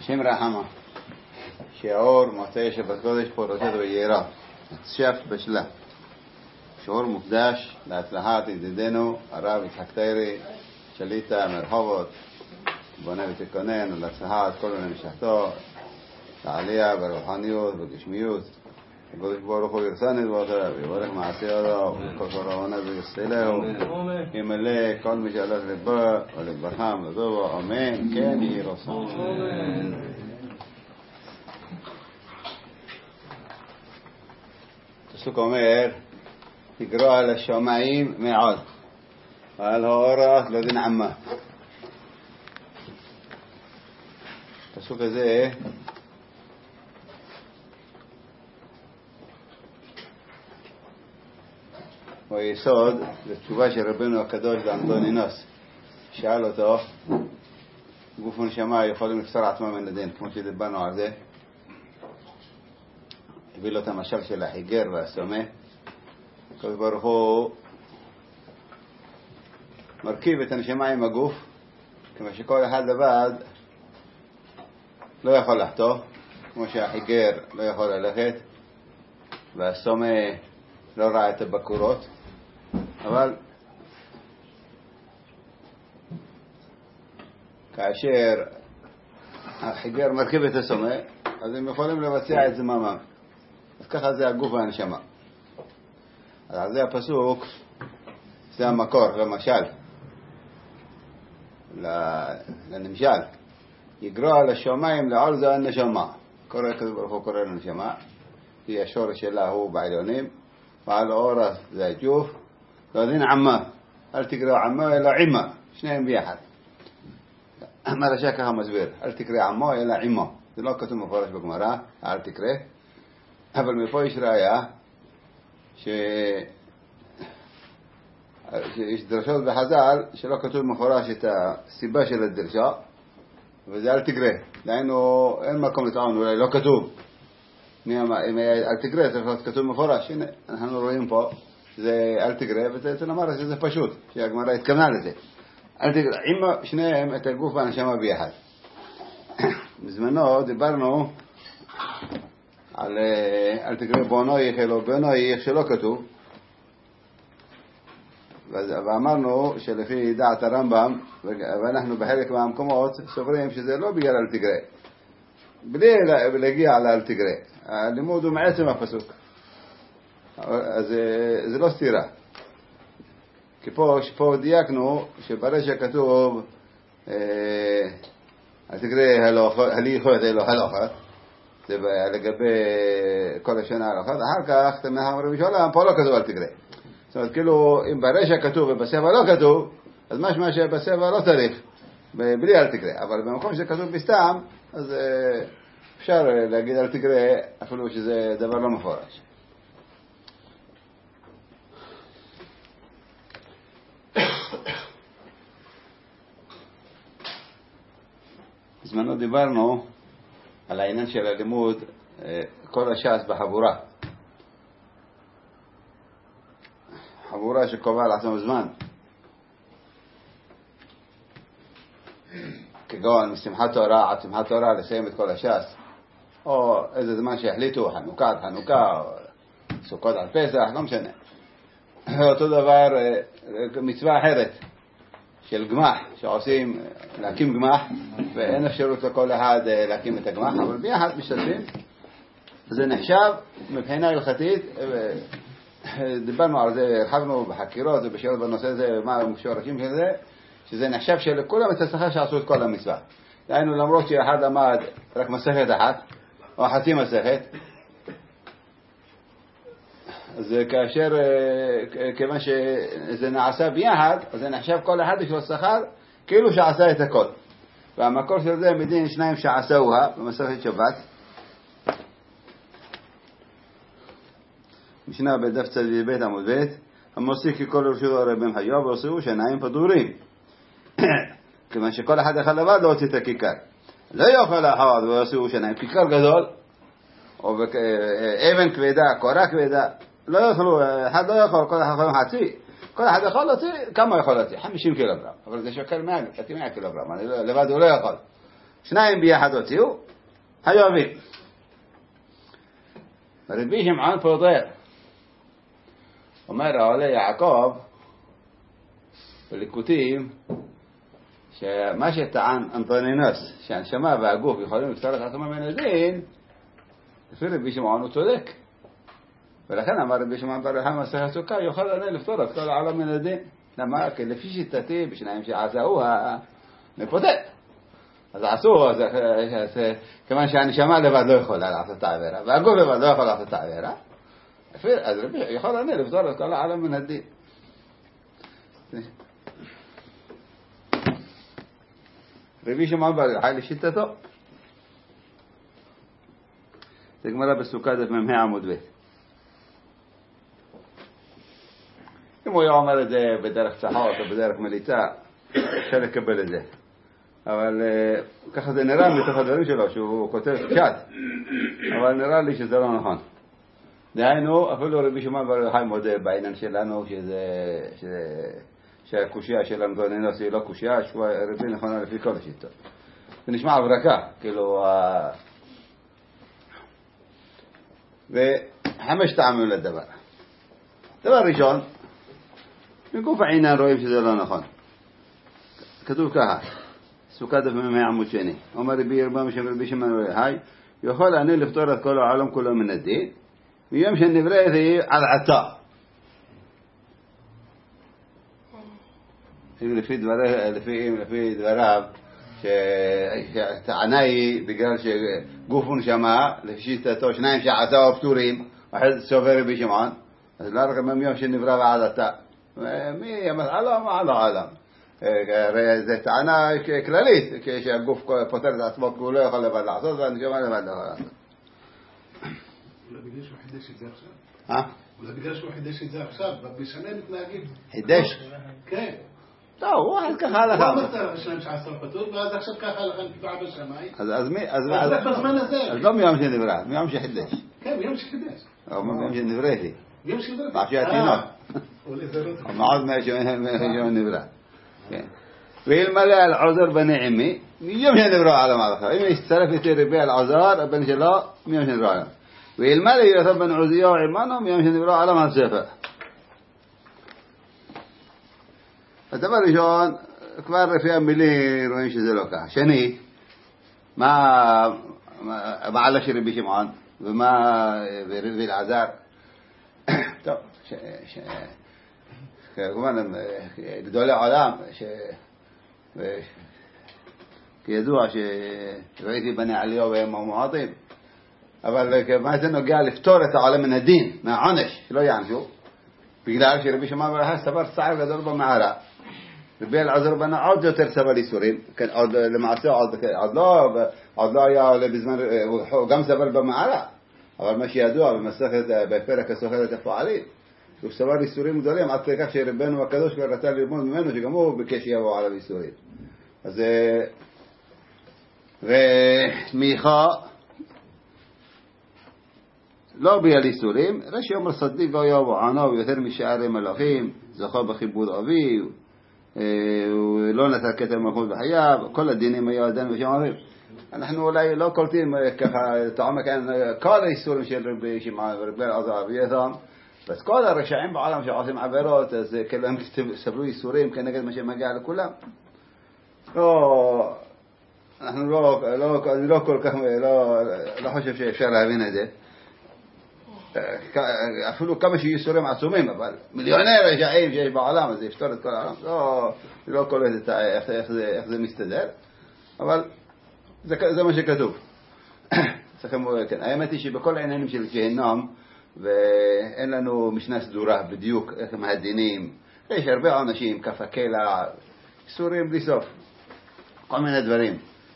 השם רחמה, שיעור מוצאי שבת קודש פרשת וירא, שף בשלה, שיעור מוקדש להצלחת ידידנו הרב יצחק טיירי, שליט המרחובות, בונה ותקונן ולהצלחת כל בני משפחתו, לעלייה ברוחניות ובגשמיות. הקדוש ברוך הוא ירצה נדבותיו, יברך מעשי אודו, וכל קורבנו ויסלהו, ימלא כל מי שהלך לבו ולברכם לטובו, אמן, כן יהי רצון. הפסוק אומר, יגרוע על השמיים מעוד, ועל האורח לא תנעמה. הפסוק הזה הוא היסוד לתשובה של רבנו הקדוש לאנטונינוס. שאל אותו, גוף ונשמה יכולים לפסור עצמם מן הדין, כמו שדיברנו על זה. הביא לו את המשל של החיגר והסומה. הקדוש ברוך הוא מרכיב את הנשמה עם הגוף, כמו שכל אחד לבד לא יכול לחתוך, כמו שהחיגר לא יכול ללכת, והסומה לא ראה את הבקורות, אבל כאשר החיגר מרכיב את הסומה, אז הם יכולים לבצע את זממם. אז ככה זה הגוף והנשמה. אז זה הפסוק, זה המקור, למשל, לנמשל. יגרוע על השמיים לעול זה הנשמה. קורא כזה ברוך הוא קורא לנשמה, כי השורש שלה הוא בעליונים, ועל האורס זה הג'וף, לא דין עמה, אל תקרא עמה אלא עמה, שניהם ביחד. מרש"י ככה מסביר, אל תקרא עמה אלא עמה. זה לא כתוב מפורש בגמרא, אל תקרא, אבל מפה יש ראיה שיש דרשות בחז"ל שלא כתוב מפורש את הסיבה של הדרשה, וזה אל תקרא. דהיינו אין מקום לטעון, אולי לא כתוב. אם אל תקרא, צריך להיות כתוב מפורש. הנה, אנחנו רואים פה, זה אל תקרא, וזה נאמר שזה פשוט, שהגמרא התכוונה לזה. אל תקרא, עם שניהם את הגוף והנשמה ביחד. בזמנו דיברנו על אל תקרא בונו יחל או בונו יח שלא כתוב, ואמרנו שלפי דעת הרמב"ם, ואנחנו בחלק מהמקומות סוברים שזה לא בגלל אל תקרא, בלי להגיע לאל תקרא. הלימוד הוא מעצם הפסוק, אז זה לא סתירה. כי פה דייקנו שברגע כתוב אל תקרא הלי יכולת אלו הלוכת, זה לגבי כל השנה הלוכת. אחר כך אתם אומרים שעולם פה לא כתוב אל תקרא. זאת אומרת, כאילו אם ברשע כתוב ובסבע לא כתוב, אז משמע שבסבע לא צריך בלי אל תקרא. אבל במקום שזה כתוב בסתם, אז אפשר להגיד אל תקרא אפילו שזה דבר לא מפורש. בזמנו דיברנו על העניין של הלימוד כל הש"ס בחבורה. חבורה שקובע לעצמו זמן. כגון משמחת תורה עד שמחת תורה לסיים את כל הש"ס. או איזה זמן שהחליטו, חנוכה עד חנוכה, או סוכות עד פסח, לא משנה. אותו דבר מצווה אחרת של גמח, שעושים להקים גמח, ואין אפשרות לכל אחד להקים את הגמח, אבל ביחד משתתפים. זה נחשב מבחינה הלכתית, דיברנו על זה, הרחבנו בחקירות ובשירות בנושא הזה, מה השורשים של זה, שזה נחשב שלכולם את השכר שעשו את כל המצווה. דהיינו, למרות שאחד למד רק מסכת אחת, או חצי מסכת, אז כאשר, כיוון שזה נעשה ביחד, אז זה נחשב כל אחד יש לו שכר, כאילו שעשה את הכל. והמקור של זה מדין שניים שעשאוה, במסכת שבת, משנה בדף צדיק בית עמוד בית, המוסיף כי כל רשות הרבים היו ועשו שניים פטורים. כיוון שכל אחד יכול לבד להוציא את הכיכר. לא יכול אחד ועשו שניים, כיכר גדול, או אבן כבדה, קורה כבדה, לא יכולו, אחד לא יכול, כל אחד יכול חצי. כל אחד יכול להוציא, כמה יכול להוציא? 50 קילוגרם. אבל זה שוקל 100 קילוגרם, לבד הוא לא יכול. שניים ביחד הוציאו, היובים. רבי שמעון פוטר. אומר העולה יעקב בליקוטים שמה שטען אנטונינוס שהנשמה והגוף יכולים לפתור את עצמם מן הדין, לפי רבי שמעון הוא צודק, ולכן אמר רבי שמעון בר יוחאי מסכת סוכה יוכל לפתור את כל העולם מן הדין. למה? כי לפי שיטתי בשניים שעשאוה מפוטר, אז עשו, אז כיוון שהנשמה לבד לא יכולה לעשות את העבירה והגוף לבד לא יכול לעשות את העבירה, אז רבי יכול לפתור את כל העולם מן הדין. רבי שמעון בר יוחאי לשיטתו, זה גמרא בסוכה דף מ"ה עמוד ב'. אם הוא היה אומר את זה בדרך צחוק או בדרך מליצה, אפשר לקבל את זה, אבל ככה זה נראה מתוך הדברים שלו שהוא כותב פשט, אבל נראה לי שזה לא נכון. דהיינו, אפילו רבי שמעון בר יוחאי מודה בעניין שלנו שהקושיה של אנטונינוס היא לא קושיה, רבי נכונה לפי כל השיטות. זה נשמע הברקה, כאילו, וחמש טעמים לדבר. דבר ראשון, מגוף העניין רואים שזה לא נכון. כתוב ככה, סוכה דף מ"ה עמוד שני, אומר רבי ירבעם שם רבי שמעון בר יוחאי, יכול אני לפתור את כל העולם כולו מן הדין, מיום שנברא זה עד עתה. לפי דבריו, שהטענה היא בגלל שגוף ונשמה, לפי שיטתו, שניים שעשאו פטורים, אחד סובר רבי שמעון, אז לא רק מיום שנברא ועד עתה. מי ימס עלם עד העולם. זו טענה כללית, כשהגוף פותר את עצמו, כי הוא לא יכול לבד לעשות, והנשמה לבד לא יכול לעשות. אולי בגלל שהוא חידש את זה עכשיו? אולי בגלל שהוא חידש את זה עכשיו, בשנה מתנהגים. חידש? כן. טוב, הוא אז ככה לך. הוא אמרת שניים שעשר פטור, ואז עכשיו ככה לכם קבעה בשמיים. אז מי? אז בזמן הזה. אז לא מיום שנברא, מיום שחידש. כן, מיום שחידש. או מיום שנבראתי. מיום שנבראתי. מה שהתינוק. מעוד מיום נברא. כן. ואלמלא על עוזר בני עמי, מיום שנברא עליו עליך. אם יצטרף איתי רבי על עוזר, הבן שלו, מיום שנברא עליו. ואלמלא יוסף בן עוזיהו עמנו, מיום שנברא עליו על ספר. הדבר ראשון, כבר לפי המילים רואים שזה לא ככה. שני, מה בעלה של רבי שמעון, ומה רבי אלעזר. טוב, כמובן, גדולי העולם, כידוע שראיתי בני עליהו והם המועטים, אבל מה זה נוגע לפתור את העולם מן הדין, מהעונש, שלא יענשו, בגלל שרבי שמעון בר יוחאי סבר צער גדול במערה. רבי אלעזר בן עוד יותר סבל ייסורים, עוד למעשה עוד לא היה בזמן, הוא גם סבל במערה, אבל מה שידוע במסכת בפרק הסוחרת הפועלים, הוא סבל ייסורים גדולים עד כך שרבנו הקדוש כבר רצה ללמוד ממנו שגם הוא ביקש שיבוא עליו ייסורים. אז ומיכה לא ביל ייסורים, רש"י אומר צדיק היה וענו יותר משאר מלאכים, זכה בכיבוד אבי, ולא נטל כתר מלכות בחייו, כל הדינים היו אדם ושמערים. אנחנו אולי לא קולטים ככה תעומק כל האיסורים של רבי שמעון ורבי אלעזר ויתום, אז כל הרשעים בעולם שעושים עבירות, אז כאילו הם סבלו איסורים כנגד מה שמגיע לכולם. אנחנו לא כל כך, לא חושב שאפשר להבין את זה. אפילו כמה שאיסורים עצומים, אבל מיליוני רשעים שיש בעולם, אז זה יפתור את כל העולם. לא קולט איך זה מסתדר, אבל זה מה שכתוב. האמת היא שבכל העניינים של גיהנום, ואין לנו משנה סדורה בדיוק איך הם הדינים, יש הרבה עונשים, כף הקלע, איסורים בלי סוף, כל מיני דברים.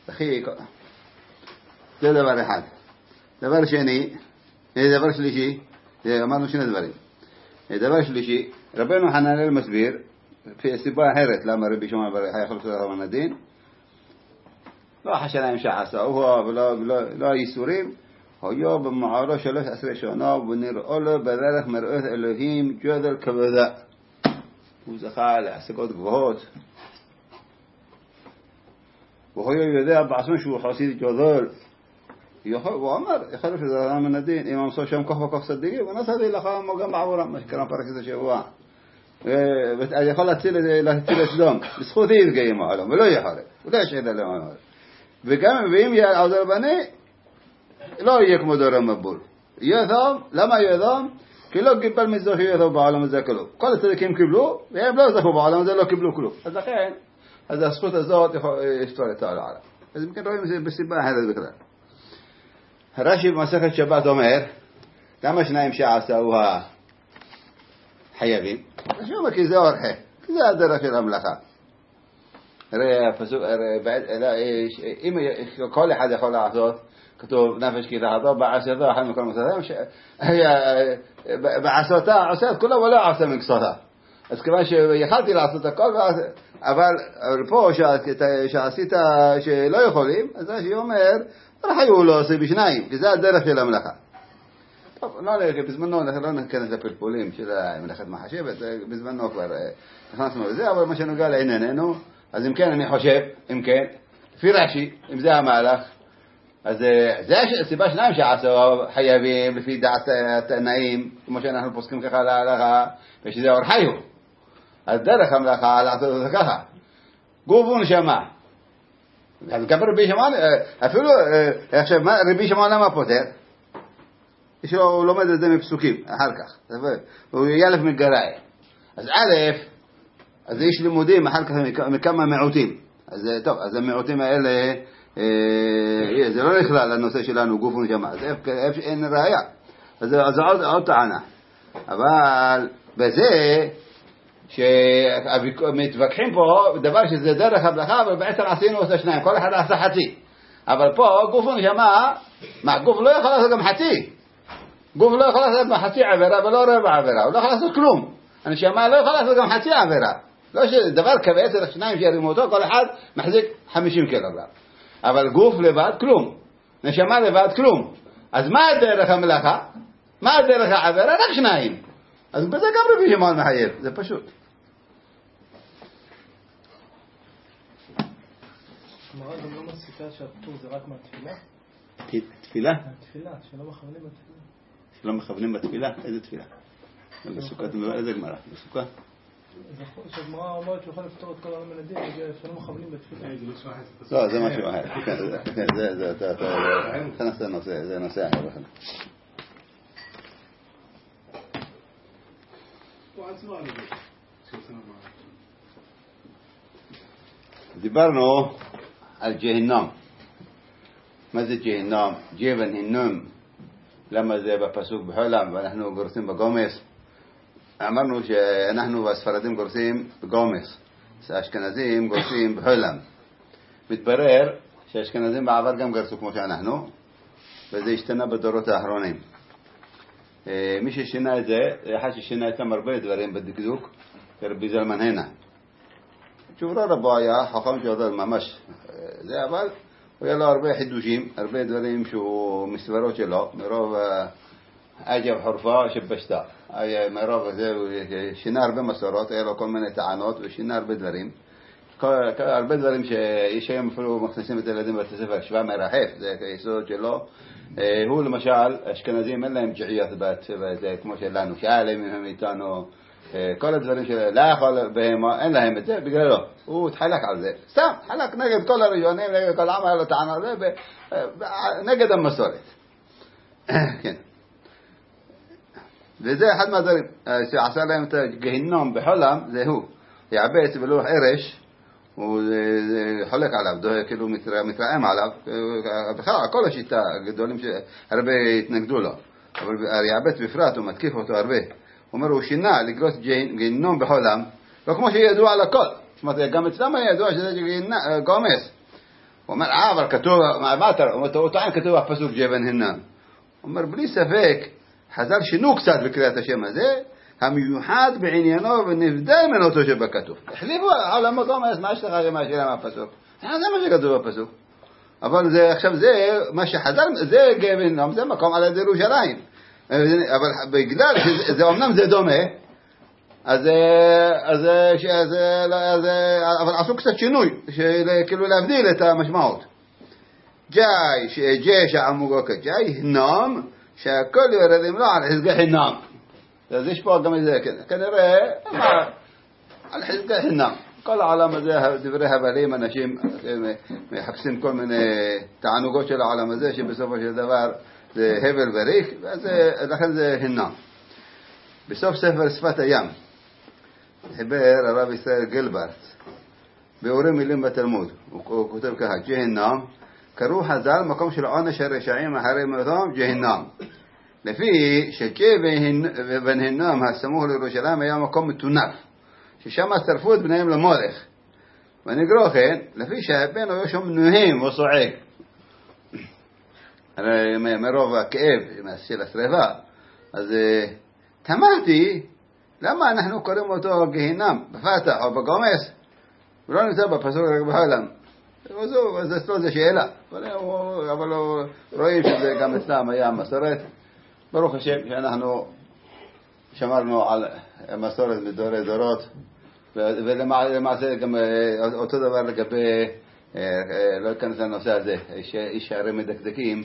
זה דבר אחד. דבר שני, דבר שלישי, אמרנו שני דברים. דבר שלישי, רבנו חננאל מסביר, סיבה אחרת למה רבי שמעון בר יוחאי יכול לפתור מן הדין, לא חשניים שעשאוהו ולא ייסורים, היו במערו 13 שנה ונראו לו בדרך מראות אלוהים גודל כבודה. הוא זכה להשגות גבוהות. והוא יודע בעצמו שהוא חסיד גדול, הוא אמר, יכול להיות שזה אדם מן הדין, אם עמסו שם כוח וכוח צדיקים, ונסעתי לך גם בעבורם, מה שקרה פרק הזה שבוע. יכול להציל את סדום, בזכות היא יתגיים העולם, ולא יחרב, הוא לא ישעד עליהם העולם. וגם ואם יהיה עוזר בני, לא יהיה כמו דור המבול. יהיה טוב, למה יהיה טוב? כי לא קיבל מזו שיהיה טוב בעולם הזה כלום. כל הצדיקים קיבלו, והם לא זכו בעולם הזה, לא קיבלו כלום. אז לכן, אז הזכות הזאת יפתור את העולם. אז אם כן רואים את זה בסיבה אחרת בכלל. הרש"י במסכת שבת אומר, למה שניים שעשו החייבים? רש"י אומר כי זה אורחה, כי זה הדרך של המלאכה. הרי הפסוק, אם כל אחד יכול לעשות, כתוב נפש כי תחתו בעשותו אחד מכל מסוים, בעשותה עושה את כולה ולא עושה מקצותה. אז כיוון שיכלתי לעשות הכל, אבל פה שעשית שלא יכולים, אז רש"י אומר, רחיו לא עושה בשניים, כי זה הדרך של המלאכה. טוב, בזמנו לא נכנס לפלפולים של מלאכת מחשבת, בזמנו כבר נכנסנו לזה, אבל מה שנוגע לענייננו, אז אם כן אני חושב, אם כן, לפי רש"י, אם זה המהלך, אז זה הסיבה שניים שעשו חייבים לפי דעת התנאים, כמו שאנחנו פוסקים ככה להלכה, ושזה אורחיו. אז דרך המלאכה לעשות את זה ככה. גוף ונשמה. אז גם רבי שמעון, אפילו, עכשיו, רבי שמעון למה פותר? הוא לומד את זה מפסוקים, אחר כך. הוא ילף מגרעי. אז א', אז יש לימודים אחר כך מכמה מיעוטים. אז טוב, אז המיעוטים האלה, זה לא נכלל לנושא שלנו, גוף ונשמה. אז אין ראייה. אז זה עוד טענה. אבל בזה, שמתווכחים פה דבר שזה דרך המלאכה, אבל בעצם עשינו עושה שניים, כל אחד עשה חצי. אבל פה גוף ונשמה, גוף לא יכול לעשות גם חצי. גוף לא יכול לעשות גם חצי עבירה ולא רבע עבירה, הוא לא יכול לעשות כלום. הנשמה לא יכול לעשות גם חצי עבירה. לא שדבר כבד, צריך שניים שירימו אותו, כל אחד מחזיק 50 קילוגרם. אבל גוף לבד כלום, נשמה לבד כלום. אז מה הדרך המלאכה? מה הדרך העבירה? רק שניים. אז בזה גם רבי שמעון מחייב, זה פשוט. הגמרא גם לא מוסיפה שהפטור זה רק מהתפילה? תפילה? התפילה, שלא מכוונים בתפילה. שלא מכוונים בתפילה? איזה תפילה? בסוכה, איזה גמרא? בסוכה? שהגמרא אומרת שהוא יכול לפתור את כל העולם מן הדין, שלא מכוונים בתפילה. לא, זה משהו אחר. זה נושא אחר בכלל. דיברנו על ג'הנם. מה זה ג'הנם? ג'בן הנום. למה זה בפסוק בחולם ואנחנו גורסים בגומס? אמרנו שאנחנו והספרדים גורסים בגומס, האשכנזים גורסים בחולם. מתברר שהאשכנזים בעבר גם גרסו כמו שאנחנו, וזה השתנה בדורות האחרונים. מי ששינה את זה, אחד ששינה איתם הרבה דברים בדקדוק, רבי זלמן הנה. תשובה רבו היה חכם גדול ממש, זה אבל הוא היה לו הרבה חידושים, הרבה דברים שהוא מסברות שלו, מרוב עג'ב חורפה שבשתה. מרוב זה הוא שינה הרבה מסורות, היה לו כל מיני טענות ושינה הרבה דברים. הרבה דברים שיש היום אפילו מכניסים את הילדים בבתי ספר, שווה מרחף, זה היסודות שלו. הוא למשל, אשכנזים אין להם ג'עיית בת, כמו שלנו, שאלים הם איתנו, כל הדברים שלו, לא יכול בהמה, אין להם את זה, בגללו. הוא התחלק על זה, סתם, חלק נגד כל הראשונים, נגד כל העם, היה לו טענה על זה, נגד המסורת. כן. וזה אחד מהדברים, שעשה להם את הגהנום בחולם, זה הוא. יעבץ בלוח ערש, הוא חולק עליו, כאילו מתרעם עליו, בכלל, כל השיטה, הגדולים שהרבה התנגדו לו, אבל יעבץ בפרט, הוא מתקיף אותו הרבה. הוא אומר, הוא שינה לגרוס גהנום בחולם, לא כמו שידוע על הכל. זאת אומרת, גם אצלם היה ידוע שזה גומס. הוא אומר, אבל כתוב, הוא טוען כתוב הפסוק ג'בן הנם. הוא אומר, בלי ספק, חז"ל שינו קצת בקריאת השם הזה, המיוחד בעניינו ונבדל מן אותו שבכתוב. החליפו העולם הגומס, מה יש לך למה השאלה מהפסוק? זה מה שכתוב בפסוק. אבל זה, עכשיו זה, מה שחז"ל, זה גבן הנם, זה מקום על ידי ירושלים. אבל בגלל שזה, אמנם זה דומה, אז אבל עשו קצת שינוי, כאילו להבדיל את המשמעות. ג'י שעמוגו כג'י, הנם, שהכל יורדים לו על חזקי חינם. אז יש פה גם איזה, כנראה, על חזקי חינם. כל העולם הזה, דברי הבלים, אנשים מחפשים כל מיני תענוגות של העולם הזה, שבסופו של דבר זה הבל וריק, לכן זה הנם. בסוף ספר שפת הים, חיבר הרב ישראל גלברט, באורים מילים בתלמוד, הוא כותב ככה, ג'הנם, קראו חז"ל מקום של עונש הרשעים אחרי מותם ג'הנם. לפי שג'ה ונהנם הסמוך לירושלים היה מקום מטונף, ששם שרפו את בניהם למולך. ונגרו כן, לפי שהבן היו שם נוהם וצועק. מרוב הכאב של השרפה. אז תמהתי, למה אנחנו קוראים אותו גהנם בפתח או בגומס, ולא נמצא בפסוק רק בעולם. אז אצלו זה שאלה, אבל רואים שזה גם אצלם היה מסורת. ברוך השם שאנחנו שמרנו על מסורת מדורי דורות, ולמעשה גם אותו דבר לגבי, לא אכנס לנושא הזה, איש שערי מדקדקים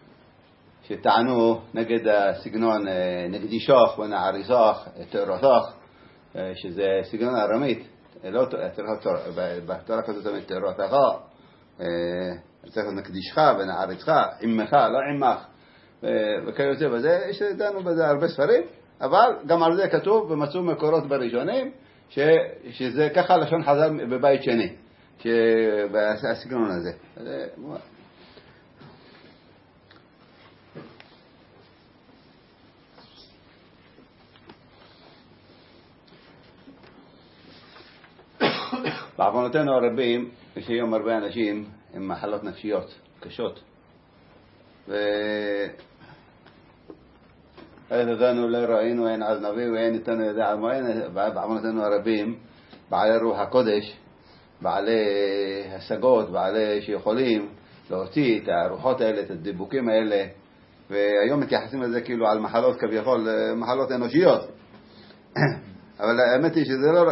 שטענו נגד הסגנון נקדישוך ונעריסוך, תאורותוך, שזה סגנון ארמית, בתורה כזאת תמיד תאורותך, צריך נקדישך ונעריסך, עמך, לא עמך, וכיוצא בזה, יש דנו בזה הרבה ספרים, אבל גם על זה כתוב ומצאו מקורות בראשונים, שזה ככה לשון חז"ל בבית שני, שבסגנון הזה. בעוונותינו הרבים, יש היום הרבה אנשים עם מחלות נפשיות קשות. אותנו לא ראינו, אין אז נביא ואין איתנו ידע על מוען. בעוונותינו הרבים, בעלי רוח הקודש, בעלי השגות, בעלי שיכולים להוציא את הרוחות האלה, את הדיבוקים האלה, והיום מתייחסים לזה כאילו על מחלות כביכול, מחלות אנושיות. אבל האמת היא שזה לא,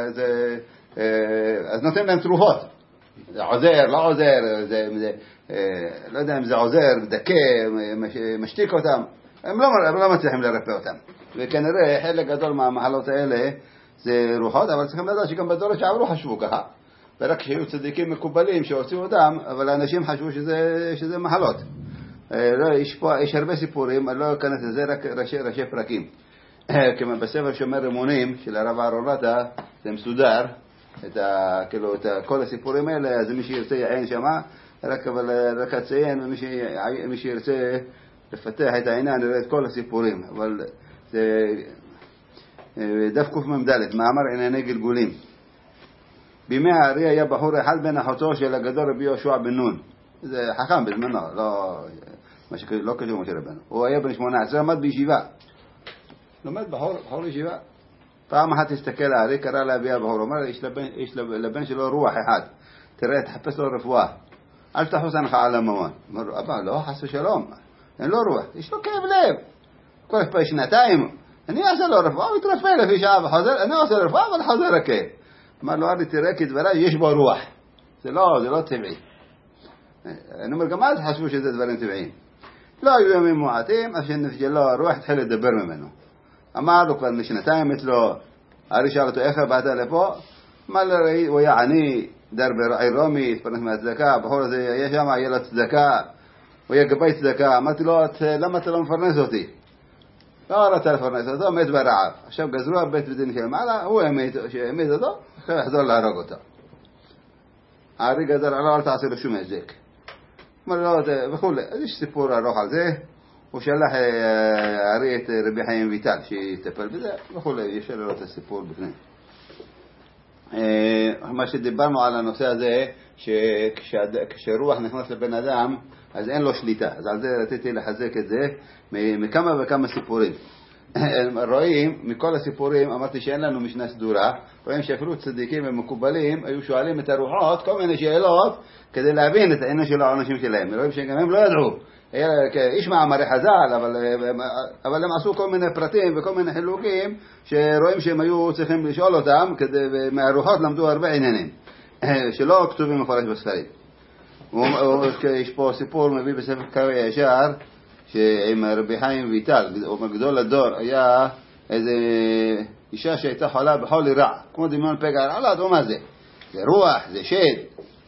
אז נותנים להם תרופות. זה עוזר, לא עוזר, לא יודע אם זה עוזר, דקה, משתיק אותם. הם לא מצליחים לרפא אותם. וכנראה חלק גדול מהמחלות האלה זה רוחות, אבל צריכים לדעת שגם בדורות שעברו חשבו ככה. ורק שהיו צדיקים מקובלים שהוציאו אותם, אבל האנשים חשבו שזה מחלות. יש הרבה סיפורים, אני לא אכנס לזה, רק ראשי פרקים. כמו בספר שומר רימונים של הרב אהרון רטה, זה מסודר, כאילו את כל הסיפורים האלה, אז מי שירצה יעין שמה, רק אציין, ומי שירצה לפתח את העניין, נראה את כל הסיפורים. אבל זה דף קמ"ד, מאמר ענייני גלגולים. בימי הארי היה בחור אחד בן אחותו של הגדול רבי יהושע בן נון. זה חכם בזמנו, לא קשור משה רבנו. הוא היה בן 18, למד בישיבה. לומד בחור ישיבה. פעם אחת הסתכל הארי, קרא לאבי הבחור, אומר, יש לבן שלו רוח אחד. תראה, תחפש לו רפואה. אל תחוס ענך על הממון. אומר, אבא, לא, חס ושלום. אין לו רוח. יש לו כאב לב. כל פעם שנתיים. אני אעשה לו רפואה, הוא יתרפא לפי שעה וחוזר. אני אעשה לו רפואה, אבל חוזר הכאב. אמר לו, ארי, תראה כדבריי, יש בו רוח. זה לא טבעי. אני אומר, גם אז חשבו שזה דברים טבעיים. לא היו ימים מועטים, אז שנפג'לו הרוח התחיל לדבר ממנו. אמר לו כבר משנתיים אצלו, ארי שאל אותו, איך באת לפה? אמר לו, הוא היה עני, דר ברעי רומי, התפרנס מהצדקה, הבחור הזה היה שם, היה לו צדקה, הוא היה גבי צדקה. אמרתי לו, למה אתה לא מפרנס אותי? לא רצה לפרנס אותו, מת ברעב. עכשיו גזרו בית בדין של מעלה, הוא העמיד אותו, אחרי יחזור להרוג אותו. הארי גזר עליו, אל תעשה לו שום הזק. אמר לו, וכו'. אז יש סיפור ארוך על זה. הוא שלח הארי את רבי חיים ויטל שיטפל בזה, וכו'. יש לו את הסיפור בפנים. מה שדיברנו על הנושא הזה, שכשרוח נכנס לבן אדם, אז אין לו שליטה. אז על זה רציתי לחזק את זה מכמה וכמה סיפורים. רואים, מכל הסיפורים, אמרתי שאין לנו משנה סדורה, רואים שאפילו צדיקים ומקובלים היו שואלים את הרוחות כל מיני שאלות כדי להבין את העניין של העונשים שלהם. רואים שגם הם לא ידעו איש מאמרי חז"ל, אבל הם עשו כל מיני פרטים וכל מיני חילוקים שרואים שהם היו צריכים לשאול אותם, מהרוחות למדו הרבה עניינים שלא כתובים מפורש בספרים. יש פה סיפור מביא בספר קרעי הישר שעם רבי חיים ויטל, גדול הדור, היה איזה אישה שהייתה חולה בחולי רע, כמו דמיון פגע רעלת, מה זה? זה רוח, זה שד.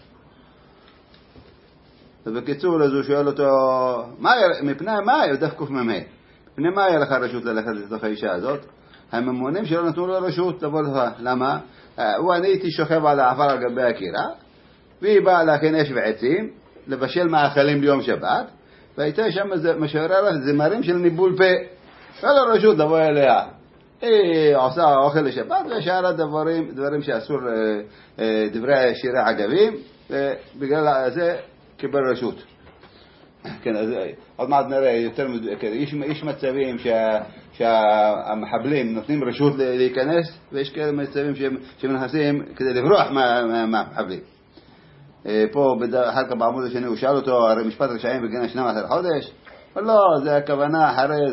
ובקיצור, אז הוא שואל אותו, מפני מה היה דף קוף ממי? מפני מה היה לך רשות ללכת לתוך האישה הזאת? הממונים שלא נתנו לו רשות לבוא לך. למה? אני הייתי שוכב על העפר על גבי הקירה, והיא באה להכין אש ועצים, לבשל מאכלים ליום שבת, והייתה שם משוררת זמרים של ניבול פה. לא לו רשות לבוא אליה. היא עושה אוכל לשבת ושארה דברים שאסור, דברי שירי עגבים, ובגלל זה קיבל רשות. כן, אז עוד מעט נראה יותר, יש מצבים שהמחבלים נותנים רשות להיכנס, ויש כאלה מצבים שמנסים כדי לברוח מהמחבלים. פה אחר כך בעמוד השני הוא שאל אותו, הרי משפט רשעים בגין 12 חודש? לא, זה הכוונה,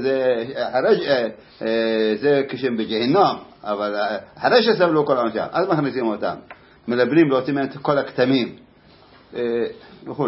זה כשהם בג'הנום, אבל אחרי שסבלו כל עונשם, אז מכניסים אותם, מלבנים להוצאים מהם את כל הכתמים וכו'.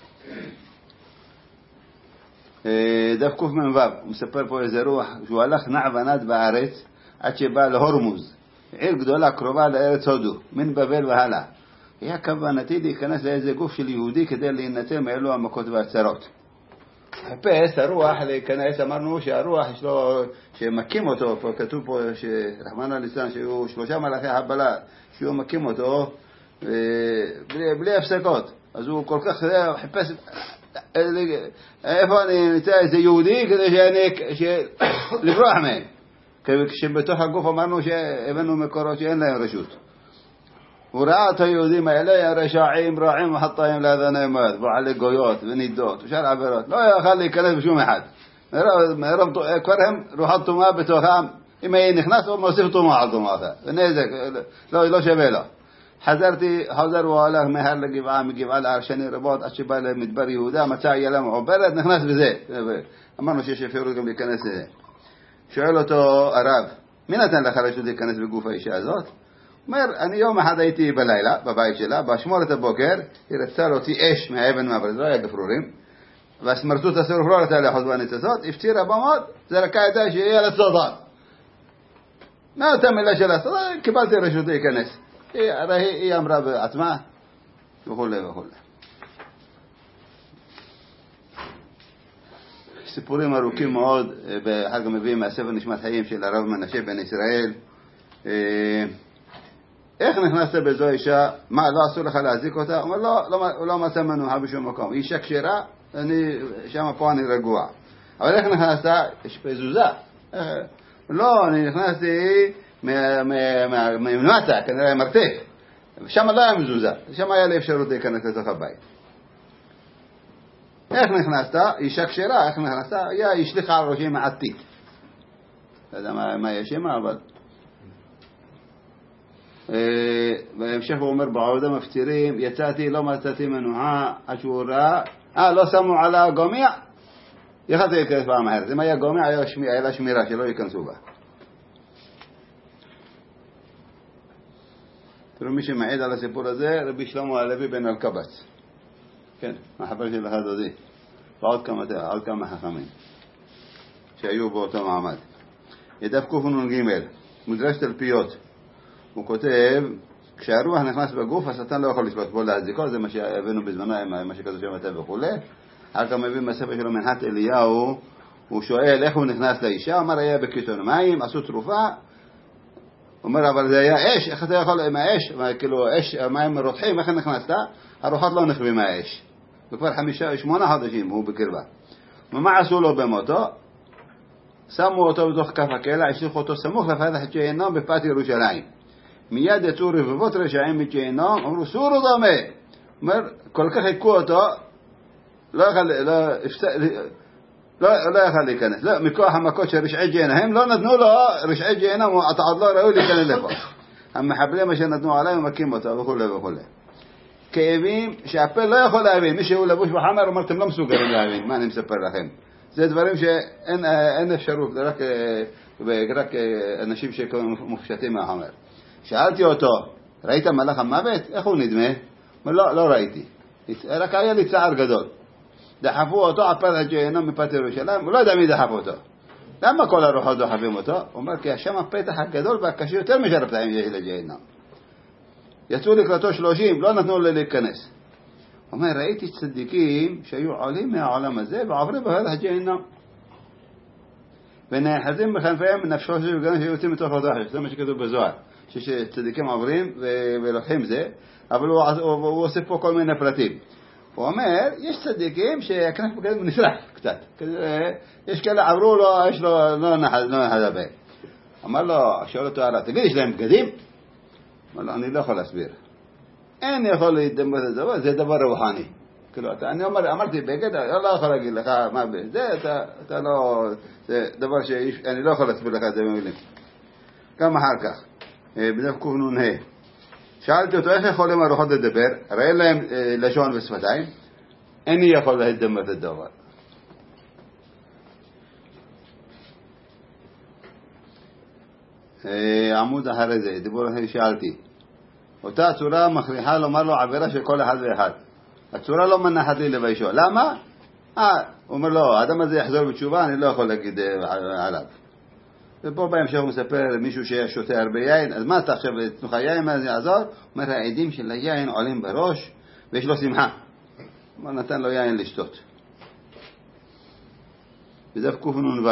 דף קוף מ"ו, הוא מספר פה איזה רוח, שהוא הלך נע ונד בארץ, עד שבא להורמוז, עיר גדולה קרובה לארץ הודו, מן בבל והלאה. היה כוונתי להיכנס לאיזה גוף של יהודי כדי להינצל מאלו המכות והצרות. חפש הרוח להיכנס, אמרנו שהרוח יש לו, שמקים אותו, פה כתוב פה שרחמנא ליצלן שהיו 3 מלאכי חבלה, שהוא מקים אותו בלי הפסקות. אז הוא כל כך חיפש איפה אני נמצא איזה יהודי כדי לברוח מהם. כשבתוך הגוף אמרנו שהבאנו מקורות שאין להם רשות. הוא ראה את היהודים האלה, רשעים, רעים וחטאים לאדוני מועד, ועלי גויות ונידות ושאר עבירות. לא יכול להיכנס בשום אחד. כבר הם רוחות טומאה בתוכם, אם היה נכנס הוא מוסיף טומאה על טומאה. ונזק, לא שווה לו. חזר והלך מהר לגבעה, מגבעה להר שני רבות, עד שבא למדבר יהודה, מצא איילה מעוברת, נכנס בזה. אמרנו שיש אפשרות גם להיכנס לזה. שואל אותו הרב, מי נתן לך רשות להיכנס בגוף האישה הזאת? אומר, אני יום אחד הייתי בלילה, בבית שלה, בשמורת הבוקר, היא רצתה להוציא אש מהאבן מהברז, לא היה גפרורים, והסמרטוט הסרופלור הייתה לאחוז בניצוצות, הפצירה במות, זרקה את האש, היא על הסודות. מה אותה מילה של הסודות? קיבלתי רשות להיכנס. הרי היא אמרה בעצמה, וכו' וכו'. סיפורים ארוכים מאוד, אחר כך מביאים מהספר נשמת חיים של הרב מנשה בן ישראל. איך נכנסת בזו אישה? מה, לא אסור לך להזיק אותה? הוא אומר, לא מצא מנוחה בשום מקום. היא אישה כשרה, שם פה אני רגוע. אבל איך נכנסת? יש פה זוזה. לא, אני נכנסתי ממנמטה, כנראה מרתק. ושם לא היה מזוזה. שם היה לי אפשרות להיכנס לתוך הבית. איך נכנסת? אישה כשרה, איך נכנסת? היא השליחה על ראשי מעתית. לא יודע מה יש שם, אבל... בהמשך הוא אומר, בעבודה מפצירים, יצאתי, לא מצאתי מנוחה, עד שהוא ראה, לא שמו על הגומיע, יכלתי להיכנס פעם אחרת. אם היה גומיע, היה לה שמירה, שלא ייכנסו בה. תראו מי שמעיד על הסיפור הזה, רבי שלמה הלוי בן אלקבץ. כן, מחבר של אחד דודי. ועוד כמה חכמים שהיו באותו מעמד. ידף קנ"ג, מדרש תלפיות. הוא כותב, כשהרוח נכנס בגוף, השטן לא יכול לשלוט בו להזיקו, זה מה שהבאנו בזמנו, מה שכתוב שם היטב וכו'. אחר כך מביא מהספר שלו מנחת אליהו, הוא שואל איך הוא נכנס לאישה, אומר היה בקיתון מים, עשו תרופה, אומר אבל זה היה אש, איך אתה יכול עם האש, כאילו אש, המים רותחים, איך נכנסת? הרוחות לא נחבים מהאש. וכבר 8 חודשים הוא בקרבה. ומה עשו לו במותו? שמו אותו בתוך כף הכלא, השליחו אותו סמוך לפתח ג'הנום בפת ירושלים. מיד יצאו רבבות רשעים מג'הנום, אמרו סורו דומה. אומר, כל כך הכו אותו, לא יכל להיכנס. לא, מכוח המכות של רשעי ג'הנום, הם לא נתנו לו רשעי ג'הנום, אתה עוד לא ראוי להיכנס לפה. המחבלים אשר נתנו עליהם מכים אותו וכו' וכו'. כאבים שהפה לא יכול להבין. מי שהוא לבוש בחמר אומר, אתם לא מסוגלים להבין, מה אני מספר לכם? זה דברים שאין אפשרות, זה רק אנשים שמופשטים מהחמר. שאלתי אותו, ראית מלאך המוות? איך הוא נדמה? לא ראיתי. רק היה לי צער גדול. דחפו אותו על פת הגיהנום מפת ירושלים, הוא לא יודע מי דחף אותו. למה כל הרוחות דוחפים אותו? הוא אומר, כי השם הפתח הגדול והקשה יותר משאר הפתחים שיש לגיהנום. יצאו לקראתו 30, לא נתנו לו להיכנס. הוא אומר, ראיתי צדיקים שהיו עולים מהעולם הזה ועוברים בפתח הגיהנום. ונאחזים בכנפיהם מנפשו של גנם שיוצאים מתוך הדחש. זה מה שכתוב בזוהר. שצדיקים עוברים ולוקחים זה, אבל הוא עושה פה כל מיני פרטים. הוא אומר, יש צדיקים שהכנף בגלל נשרף קצת. יש כאלה עברו לו, יש לו לא נחז בהם. אמר לו, שואל אותו הרב, תגיד, יש להם בגדים? אמר לו, אני לא יכול להסביר. אין יכול להתדמות את זה, זה דבר רוחני. כאילו, אני אמרתי בגד, אני לא יכול להגיד לך מה זה, אתה לא, זה דבר שאני לא יכול להסביר לך את זה במילים. גם אחר כך, בדף קנ"ה. שאלתי אותו, איך יכולים הרוחות לדבר? הרי אין להם לשון ושפתיים. איני יכול להדמת את דבר. עמוד אחרי זה, דיבור אחרי שאלתי. אותה הצורה מכריחה לומר לו עבירה של כל אחד ואחד. הצורה לא מנחת לי לביישו. למה? הוא אומר לו, האדם הזה יחזור בתשובה, אני לא יכול להגיד עליו. ופה בהמשך הוא מספר מישהו ששותה הרבה יין, אז מה אתה עכשיו תנוך יין, מה זה יעזור? הוא אומר, העדים של היין עולים בראש ויש לו שמחה. הוא נתן לו יין לשתות. בדף קנ"ו.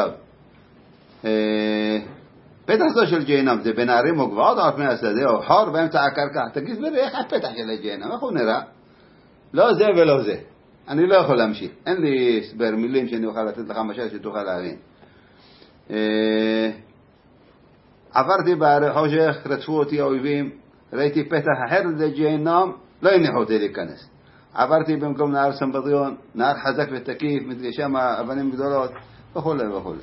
פתח זו של גיהנום, זה בין הערים או גבעות או על פני השדה או חור באמצע הקרקע. תגיד לי, איך הפתח של הגיהנום? איך הוא נראה? לא זה ולא זה. אני לא יכול להמשיך. אין לי הסבר מילים שאני אוכל לתת לך משל שתוכל להבין. עברתי בערי חושך, רדפו אותי האויבים, ראיתי פתח אחר לגיהנום, לא הניחו אותי להיכנס. עברתי במקום נהר סמבדיון, נהר חזק ותקיף, מתגשם אבנים גדולות, וכו' וכו'.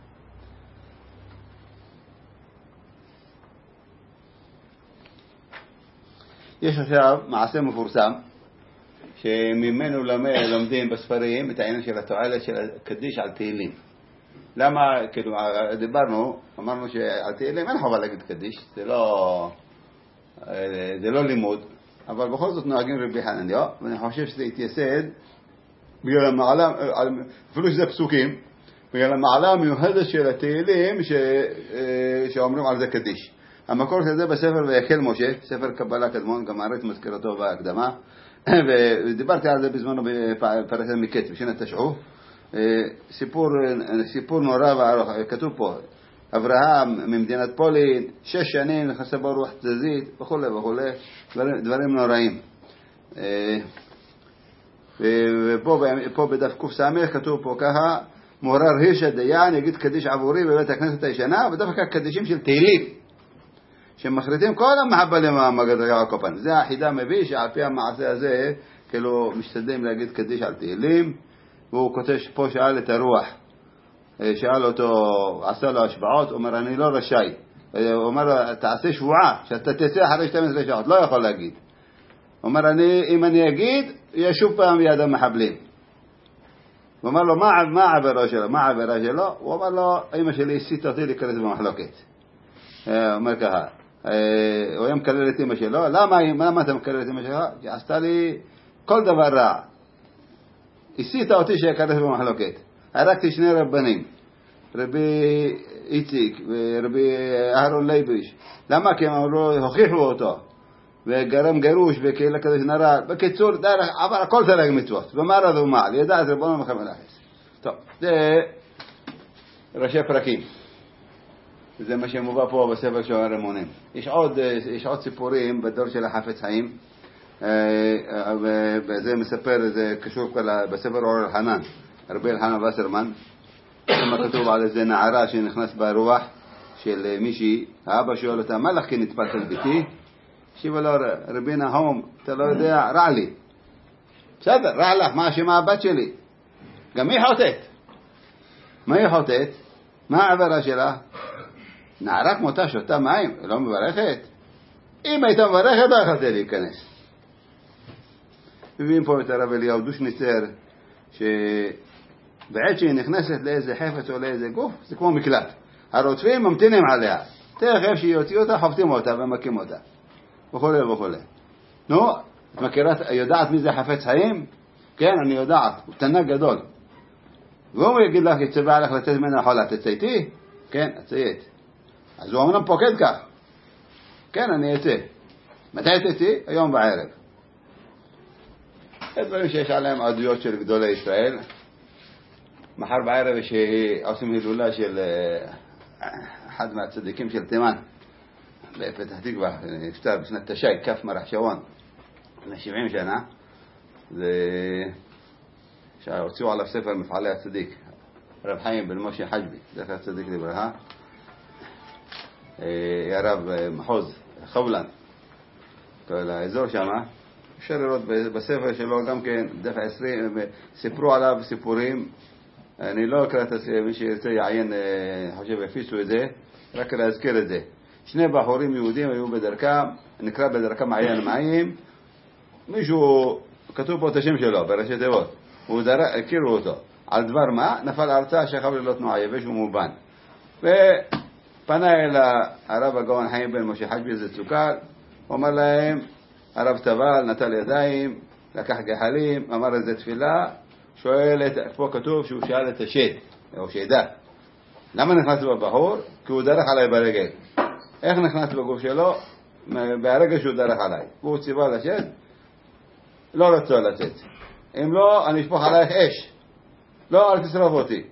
יש עכשיו מעשה מפורסם, שממנו לומדים בספרים את העניין של התועלת של הקדיש על תהילים. למה, כאילו, אמרנו שעל תהילים אין חובה להגיד קדיש, זה לא לימוד, אבל בכל זאת נוהגים רבי חנניה, ואני חושב שזה התייסד בגלל המעלה, אפילו שזה פסוקים, בגלל המעלה המיוחדת של התהילים שאומרים על זה קדיש. המקור של זה בספר ויקל משה, ספר קבלה קדמון, גם ארץ מזכירתו בהקדמה, ודיברתי על זה בזמנו בפרשת מקץ, בשנת תשעו. סיפור נורא וארוך, כתוב פה, אברהם ממדינת פולין, 6 שנים נכנסה בו רוח תזזית, וכו' וכו', דברים נוראים. ופה בדף קס"מ כתוב פה ככה, מורר הירש הדיין יגיד קדיש עבורי בבית הכנסת הישנה, ודווקא קדישים של תהילים, שמחריטים כל המחבלים המגד הקופן. זה החידה מביא שעל פי המעשה הזה, כאילו משתדלים להגיד קדיש על תהילים, והוא כותב פה, שאל את הרוח, שאל אותו, עשה לו השבעות, אומר אני לא רשאי, הוא אומר תעשה שבועה שאתה תצא אחרי 12 שעות, לא יכול להגיד. הוא אומר אם אני אגיד ישוב פעם ביד המחבלים. הוא אומר לו מה העבירה שלו? הוא אומר לו אמא שלי הסיתה אותי להיכנס במחלוקת. הוא אומר ככה, הוא היה מקלל את אמא שלו. למה אתה מקלל את אמא שלו? כי עשתה לי כל דבר רע, הסיתה אותי שיכנס במחלוקת. הרגתי 2 רבנים, רבי איציק ורבי אהרון לייביש. למה? כי הם הוכיחו אותו וגרם גירוש וקהילה כזה שנראה. בקיצור, עבר הכל תלג מצוות במערד ומעל, ידע את רבונו מחמד אחס. טוב, זה ראשי פרקים, זה מה שמובא פה בספר של הרמונים. יש עוד סיפורים בדור של החפץ חיים, וזה מספר, זה קשור בספר אור אלחנן, רבי אלחנן וסרמן. מה כתוב על איזה נערה שנכנס ברוח של מישהי, האבא שואל אותה, מה לך כי נתפלת על ביתי? שיבה לו, רבי נחום, אתה לא יודע, רע לי. בסדר, רע לך, מה אשמה הבת שלי? גם היא חוטאת. מה היא חוטאת? מה העבירה שלה? נערה כמותה שותה מים, לא מברכת? אם הייתה מברכת לא יכולת להיכנס. מביאים פה את הרב אליהו דושניצר, שבעת שהיא נכנסת לאיזה חפץ או לאיזה גוף, זה כמו מקלט. הרודפים ממתינים עליה. תכף שהיא יוציאו אותה, חופטים אותה ומכים אותה. וכולי וכולי. נו, את מכירה, יודעת מי זה חפץ חיים? כן, אני יודעת. הוא תנא גדול. והוא יגיד לך, יצווה עליך לצאת ממנה חולה, תצא איתי? כן, אצאת. אז הוא אמנם פוקד כך. כן, אני אצא. מתי תצאי? היום בערב. זה דברים שיש עליהם עדויות של גדולי ישראל. מחר בערב שעושים הילולה של אחד מהצדיקים של תימן, בפתח תקווה, נפטר בשנת תש"י, כף מרח שרון, לפני 70 שנה. זה שהוציאו עליו ספר מפעלי הצדיק, רב חיים בן משה חג'בי, זכר הצדיק לברכה, היה רב מחוז חבלן, האזור שם. אפשר לראות בספר שלו גם כן, דף 20, סיפרו עליו סיפורים. אני לא אקרא את זה, מי שירצה יעיין, חושב יפיצו את זה, רק להזכיר את זה. שני בחורים יהודים היו בדרכם, נקרא בדרכם מעיין מים, מישהו כתוב פה את השם שלו בראשי תיבות, הכירו אותו, על דבר מה? נפל ארצה שכב ללא תנועה, יבש ומובן. ופנה אל הרב הגאון חיים בן משה חג'בי, זה צוקר, הוא אמר להם, הרב טבל, נטל ידיים, לקח גחלים, אמר איזה תפילה, שואלת, פה כתוב שהוא שאל את השד, או שדה, למה נכנס בבחור? כי הוא דרך עליי ברגל. איך נכנס בגוף שלו? ברגל שהוא דרך עליי. והוא ציווה לשד, לא רצו לצאת. אם לא, אני אשפוך עלייך אש. לא, אל תשרוף אותי.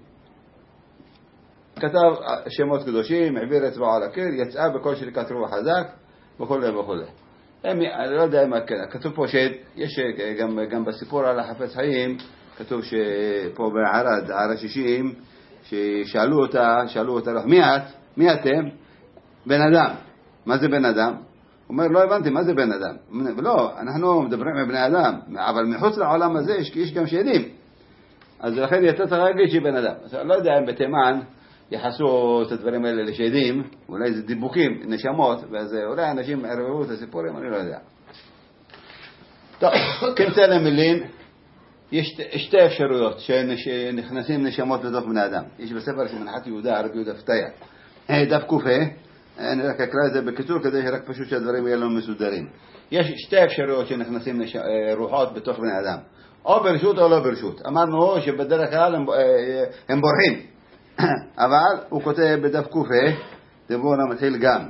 כתב שמות קדושים, העביר אצבעו על הקיר, יצאה בכל שריקת רוח חזק, וכולי וכולי. אני לא יודע מה כתוב פה שיש גם בסיפור על החפץ חיים, כתוב שפה בערד, הערה 60, ששאלו אותה, מי אתם? בן אדם. מה זה בן אדם? הוא אומר, לא הבנתי, מה זה בן אדם? לא, אנחנו מדברים עם בני אדם, אבל מחוץ לעולם הזה יש גם שדים. אז לכן יצאת להגיד שהיא בן אדם. אז אני לא יודע אם בתימן יחסו את הדברים האלה לשדים, אולי זה דיבוקים, נשמות, ואולי אנשים ערבבו את הסיפורים, אני לא יודע. טוב, כמצא למילין, יש שתי אפשרויות שנכנסים נשמות לתוך בני אדם. יש בספר של מנחת יהודה, הרב יהודה פתיה, דף קופה, אני רק אקרא את זה בקיצור כדי שרק פשוט שהדברים יהיו לנו מסודרים. יש שתי אפשרויות שנכנסים רוחות בתוך בני אדם, או ברשות או לא ברשות. אמרנו שבדרך כלל הם בורחים, אבל הוא כותב בדף קופה, דבורה מתחיל גם,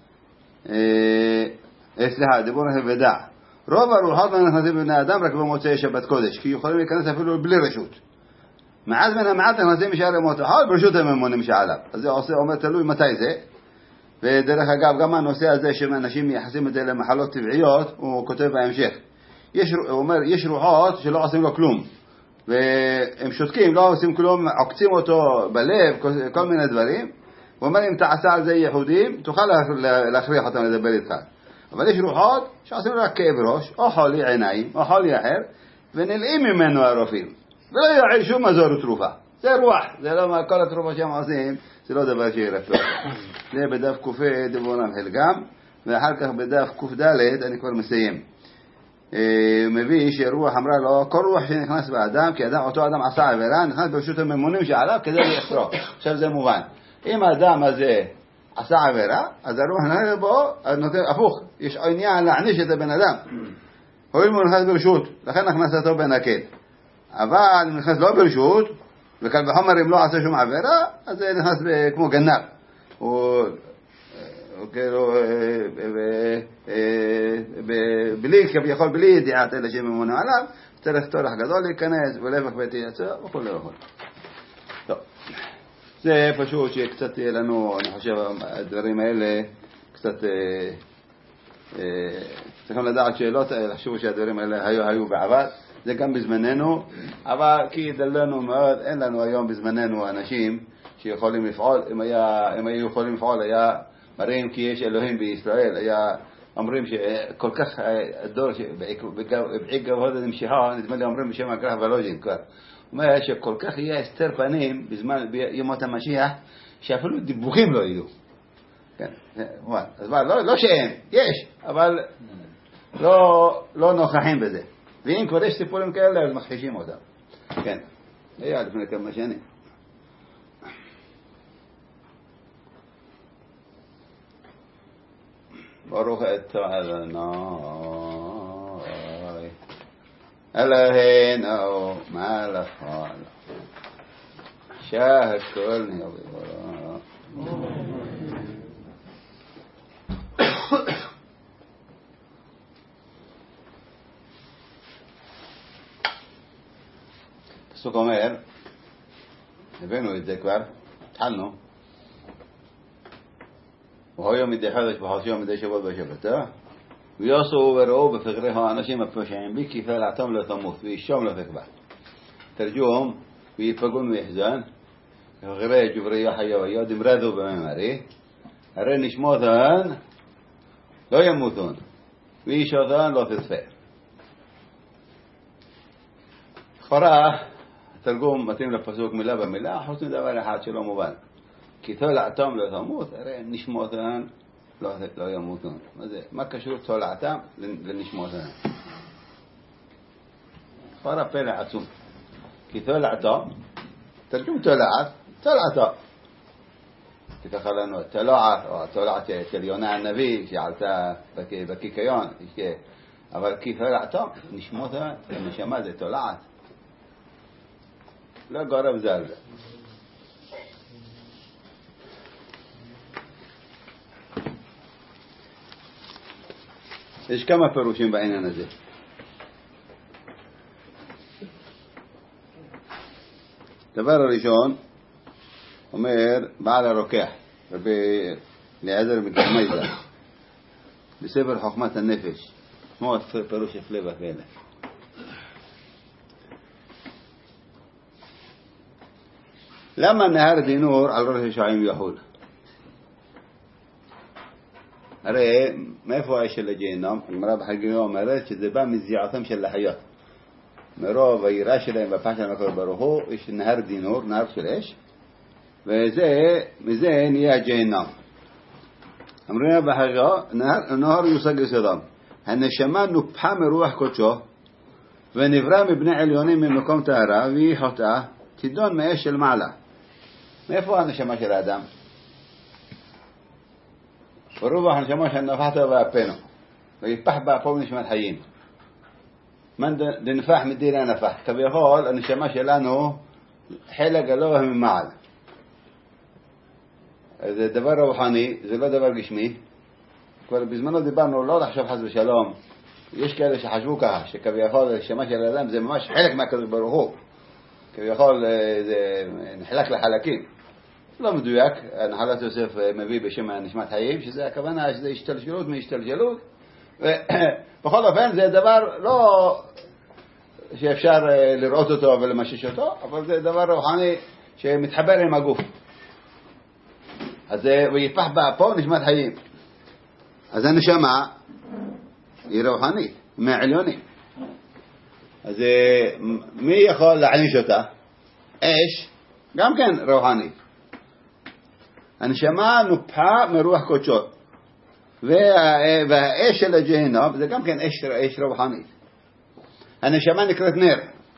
דבורה ודע. רוב הרוחות לא נכנסים בבני אדם רק במוצאי שבת קודש, כי יכולים להיכנס אפילו בלי רשות. מעט מן המעט נכנסים משאר ימות החול ברשות הממונים שעליו. אז זה אומר תלוי מתי זה. ודרך אגב גם הנושא הזה שאנשים מייחסים את זה למחלות טבעיות, הוא כותב בהמשך. הוא אומר יש רוחות שלא עושים לו כלום, והם שותקים, לא עושים כלום, עוקצים אותו בלב, כל מיני דברים. הוא אומר אם תעשה על זה יהודים תוכל להכריח אותם לדבר איתך. אבל יש רוחות שעושים רק כאב ראש, או חולי עיניים, או חולי אחר, ונלאים ממנו הרופאים. ולא יועיל שום מזור ותרופה. זה רוח, זה לא כל התרופה שהם עושים, זה לא דבר שירפא. זה בדף קופה דבורה חלגם, ואחר כך בדף קוף ד' אני כבר מסיים. מביא שרוח אמרה לו, כל רוח שנכנס באדם, כי אותו אדם עשה עבירה, נכנס ברשות הממונים שעליו כדי לאסרו. עכשיו זה מובן. אם האדם הזה עשה עבירה, אז הרוח נראה בו, הפוך, יש עניין להעניש את הבן אדם. הואיל הוא נכנס ברשות, לכן הכנסתו בנקל. אבל אם נכנס לא ברשות, וקל וחומר אם לא עשה שום עבירה, אז זה נכנס כמו גנב. בלי, כביכול בלי ידיעת אלה שממונים עליו, צריך תורח גדול להיכנס, ולבק ביתי יצא, וכו' וכו'. טוב. זה פשוט שקצת יהיה לנו, אני חושב, הדברים האלה קצת צריכים לדעת שאלות, לחשוב שהדברים האלה היו בעבר, זה גם בזמננו, אבל כי דלנו מאוד, אין לנו היום בזמננו אנשים שיכולים לפעול. אם היו יכולים לפעול היה מראים כי יש אלוהים בישראל, היה אומרים שכל כך הדור בעיקר הוד המשיחה, נדמה לי אומרים בשם הקרח ולוג'ין כבר, אומר שכל כך יהיה הסתר פנים בזמן ימות המשיח שאפילו דיווחים לא יהיו. כן, אז לא שאין, יש, אבל לא נוכחים בזה. ואם כבר יש סיפורים כאלה, אז מכחישים אותם. כן, היה לפני כמה שנים. ברוך אתה אדוני אלוהינו מלך העולם שהכל נהיה בדברו. הפסוק אומר, הבאנו את זה כבר, התחלנו, והיום מדי חודש בחודשו מדי שבוע בשבתו, ויוסו וראו בפגרי האנשים הפושעים בי כי פלעתם לא תמות וישום לא תקבע. תרגום, ויפגון ויחזן, וגרי ג'ברי יחיה ויוד ימרדו בממרי, הרי נשמותן לא ימותון, וישותן לא תצפה. חורה, התרגום מתאים לפסוק מילה במילה, חוץ מדבר אחד שלא מובן. כי תולעתם לא תמות, הרי נשמותן לא ימותון. מה קשור תולעתם לנשמותן? חורה פלא עצום. כי תולעתם, תרגום תולעתה. תיקח לנו התולעת, או התולעת של יונה הנביא, שעלתה בקיקיון, אבל כי תולעתם, נשמותן, נשמה זה תולעת. לא גורם זה על זה. יש כמה פירושים בעניין הזה. דבר הראשון אומר בעל הרוקח רבי אליעזר מגרמייזר בספר חוכמת הנפש, כמו פירוש הפלא ופלא. למה נהר דינור על ראש השעים יחול? הרי מאיפה האש של הגיהנום? הגמרא בחגיגה אומרת שזה בא מזיעתם של החיות. מרוב היראה שלהם והפחד של הקדוש ברוך הוא יש נהר דינור, נהר של אש, ומזה נהיה הגיהנום. אמרנו בחגיגה, נהר יושג יסודם. הנשמה נופחה מרוח קודשו ונברא מבני עליונים ממקום טהרה והיא חוטאה תידון מאש של מעלה. מאיפה הנשמה של האדם? ורובח הנשמה שנפחתה באפינו ויפח באפו נשמת חיים. من דנפח מדינה נפח. כביכול הנשמה שלנו חלק אלוה ממעל. זה דבר רוחני, זה לא דבר גשמי. כבר בזמנו דיברנו לא לחשוב חס ושלום. יש כאלה שחשבו ככה, שכביכול הנשמה של האדם זה ממש חלק מהקדוש ברוך הוא. כביכול זה נחלק לחלקים. לא מדויק, נחלת יוסף מביא בשם נשמת חיים, שזה הכוונה שזה השתלשלות מהשתלשלות. ובכל אופן זה דבר לא שאפשר לראות אותו ולמשש אותו, אבל זה דבר רוחני שמתחבר עם הגוף. אז הוא יפח באפו נשמת חיים. אז הנשמה היא רוחנית, מהעליונים. אז מי יכול להעניש אותה? אש, גם כן רוחנית. הנשמה נופחה מרוח קודשו. והאש של הג'הנום זה גם כן אש רוחנית. הנשמה נקראת נר.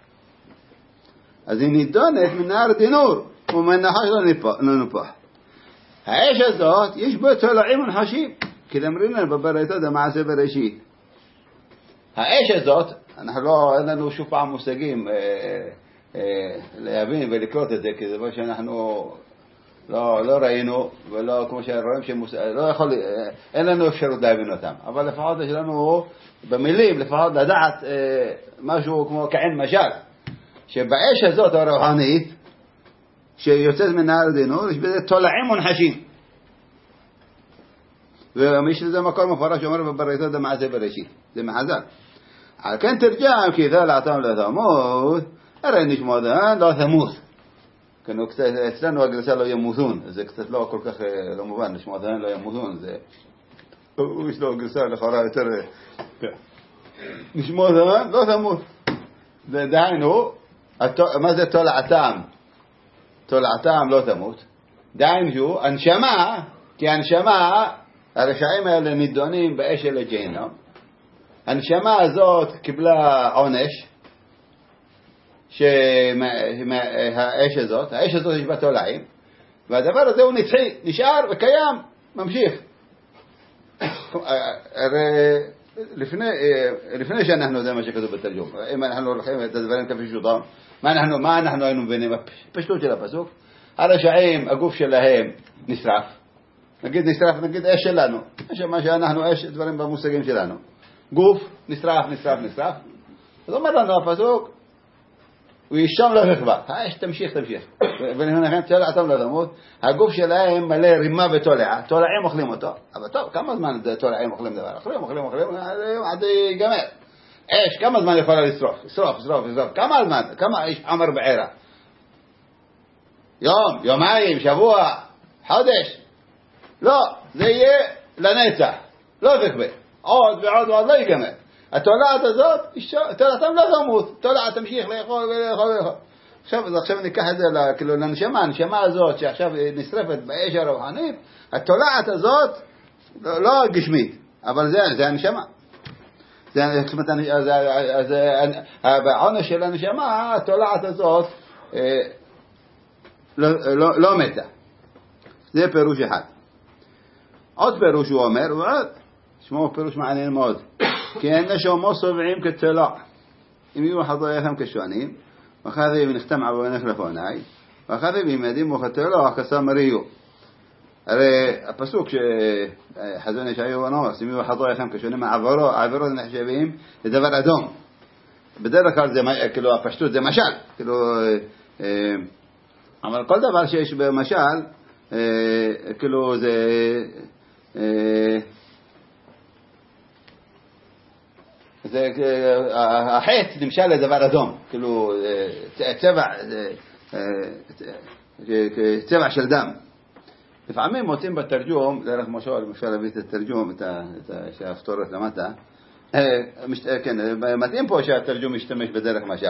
אז היא נידונת מנהר דינור ומנחש לא נופח. האש הזאת יש בו תולעים ונחשים. כי אמרים לנו בברייתא דמעשה בראשית. האש הזאת, אין לנו שוב פעם מושגים להבין ולקלוט את זה, כי זה מה שאנחנו לא ראינו, ולא כמו שרואים לא יכול, אין לנו אפשרות להבין אותם. אבל לפחות יש לנו במילים, לפחות לדעת משהו כמו כעין משל, שבאש הזאת הרוחנית, שיוצאת מנהר דינור, יש בזה תולעים ונחשים. ומש לזה מקור מפורש שאומר בברייתא דמעשה בראשית. זה מחז"ל. על כן תרגם כי תולעתם לא תמות, הרי נשמותן לא תמות. אצלנו הגרסה לא ימותון, זה קצת לא כל כך לא מובן, נשמותן לא ימותון, יש לו גרסה לכאורה יותר, נשמותן לא תמות. דהיינו, מה זה תולעתם? תולעתם לא תמות. דהיינו, הנשמה, כי הנשמה, הרשעים האלה נידונים באש של הגיהנום, הנשמה הזאת קיבלה עונש, שהאש הזאת יש בה תולעים, והדבר הזה הוא נצחי, נשאר וקיים, ממשיך. לפני שאנחנו זה מה שכתוב בתרגום, אם אנחנו הולכים את הדברים כפי שותם, מה אנחנו היינו מבינים? הפשטות של הפסוק, הרשעים, הגוף שלהם נשרף, נגיד אש שלנו, מה שאנחנו אש, דברים במושגים שלנו, גוף נשרף. אז אומר לנו הפסוק, וישם לא רכבה, האש תמשיך. ולכן תולעתם לא תמות, הגוף שלהם מלא רימה ותולע, תולעים אוכלים אותו. אבל טוב, כמה זמן תולעים אוכלים דבר? אוכלים, עד ייגמר. אש, כמה זמן יכולה לשרוף? כמה זמן? כמה איש עמר בעירה? יום, יומיים, שבוע, חודש? לא, זה יהיה לנצח, לא תכבה. עוד ועוד לא ייגמר. התולעת הזאת, תולעתם לא תמות, תולעת תמשיך לאכול. עכשיו ניקח את זה לנשמה, הנשמה הזאת שעכשיו נשרפת באש הרוחנית, התולעת הזאת לא גשמית, אבל זה הנשמה. בעונש של הנשמה, התולעת הזאת לא מתה. זה פירוש אחד. עוד פירוש הוא אומר, שמו פירוש מעניין מאוד. כי הנשמה סובעים כתולע. אם יהיו חטאיכם כשוענים, ואחרי ונחתם עוונך לפני, ואחרי וימדים וכתולע כסמריו. הרי הפסוק שחזון ישעיהו אומר, אם יהיו חטאיכם כשוענים, העבירות נחשבים לדבר אדום. בדרך כלל זה כאילו הפשטות זה משל, כאילו אבל כל דבר שיש במשל כאילו זה החטא נמשל לדבר אדום, כאילו צבע של דם. לפעמים מוצאים בתרגום, דרך למשל להביא את התרגום, שהפתורת למטה, כן, מתאים פה שהתרגום משתמש בדרך משל.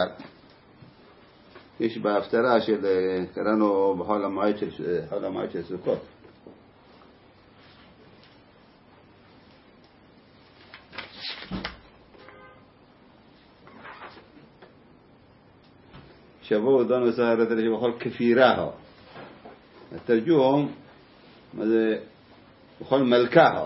יש בהפטרה של, קראנו בחול המועד של סוכות. שבוע דנו סהרת בכל כפירה. התרגום, מה זה? בכל מלכה.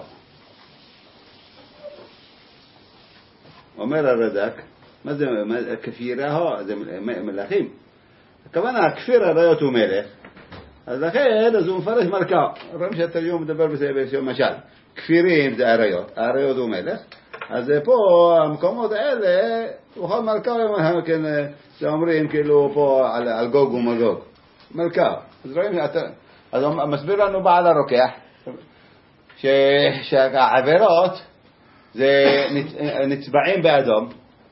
אומר הרד"ק, מה זה כפירה? זה מלכים. הכוונה, הכפיר הריות הוא מלך, אז לכן הוא מפרש מלכה. רואים שהתרגום מדבר בשביל משל. כפירים זה הריות, הריות הוא מלך. אז פה המקומות האלה, בכל מלכה, שאומרים כאילו פה על גוג ומגוג. מלכה. אז רואים, אז מסביר לנו בעל הרוקח, שהעבירות זה נצבעים באדום.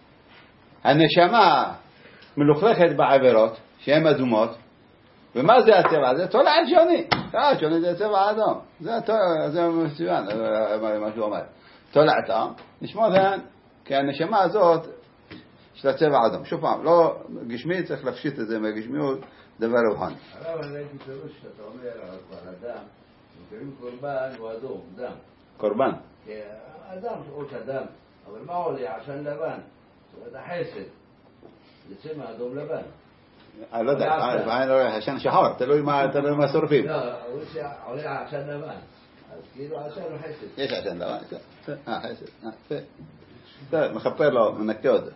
הנשמה מלוכלכת בעבירות, שהן אדומות. ומה זה הצבע? זה תולעת שוני. שוני זה צבע אדום. זה מצוין, מה שהוא אומר. תולעתה, נשמע כאן, כי הנשמה הזאת יש לה צבע אדום. שוב פעם, לא גשמי, צריך להפשיט את זה מהגשמיות, דבר רוחני. הרב, אני הייתי פירוש שאתה אומר על אדם, מקרים קורבן הוא אדום, דם. קורבן. אדם, ראש אדם, אבל מה עולה? עשן לבן. זאת אומרת, החסד. זה צמא אדום לבן. לא יודע, עשן שחור, תלוי מה שורפים. לא, עולה עשן לבן. אז כאילו עשן הוא חסד. יש עשן לבן, חסד. טוב, מחפר לו, מנקה אותו.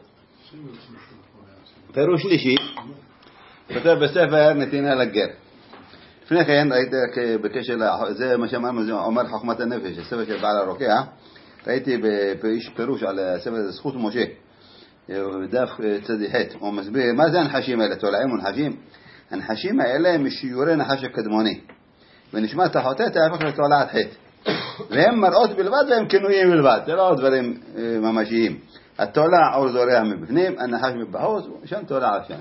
פירוש שלישי, כותב בספר נתינה לגר. לפני כן ראיתי בקשר, זה מה שאמרנו, זה אומר חוכמת הנפש, הספר של בעל הרוקח, ראיתי בפירוש על הספר הזה, זכות משה, בדף צדיחת, הוא מסביר, מה זה הנחשים האלה, תולעים ונחשים? הנחשים האלה הם משיעורי נחש הקדמוני, ונשמת החוטאת ההפך לתולעת חטא, והם מראות בלבד והם כינויים בלבד, זה לא דברים ממשיים. התולע אור זורע מבפנים, הנחש מבחוץ, שם תולע שם.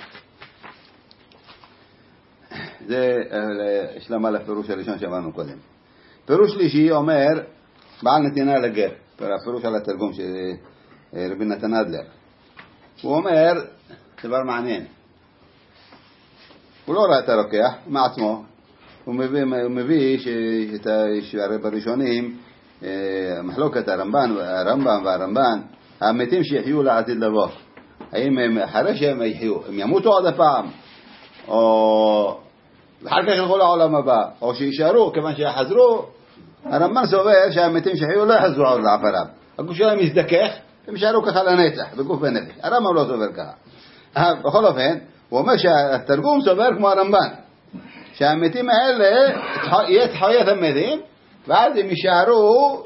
זה השלמה לפירוש הראשון שאמרנו קודם. פירוש שלישי אומר בעל נתינה לגר, הפירוש על התרגום של רבי נתן אדלר. הוא אומר דבר מעניין. הוא לא ראה את הרוקח מעצמו, הוא מביא שהרי בראשונים מחלוקת הרמב"ם והרמב"ן, המתים שיחיו לעתיד לבוא, האם הם אחרי שהם יחיו, הם ימותו עוד הפעם, או אחר כך ילכו לעולם הבא, או שישארו כיוון שיחזרו? הרמב"ן סובר שהמתים שיחיו לא יחזרו עוד לעפרם, הגוף שלהם יזדכך, הם יישארו ככה לנצח, בגוף ונפש. הרמב"ם לא סובר ככה. בכל אופן, הוא אומר שהתרגום סובר כמו הרמב"ן, שהמתים האלה יהיה תחיית המתים, ואז הם יישארו,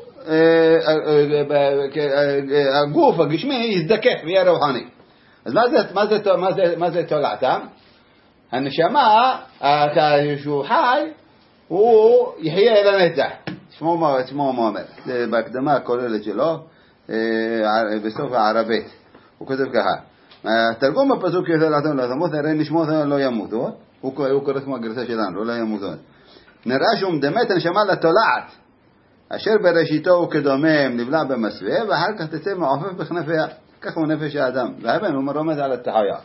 הגוף הגשמי יזדכך ויהיה רוחני. אז מה זה תולעתם? הנשמה, כשהוא חי, הוא יחיה לנצח. שמו מה אומר. זה בהקדמה הכוללת שלו, בסוף הערבית. הוא כותב ככה. התרגום הפסוק יתולעתם לא תמות, הרי נשמות לא ימותו. הוא קורא כמו הגרסה שלנו, לא ימותו. נראה שהוא מדמה את הנשמה לתולעת, אשר בראשיתו הוא כדומם, נבלע במסווה, ואחר כך תצא מעופף בכנפיה. ככה הוא נפש האדם. והאבן הוא רומז על התחיה.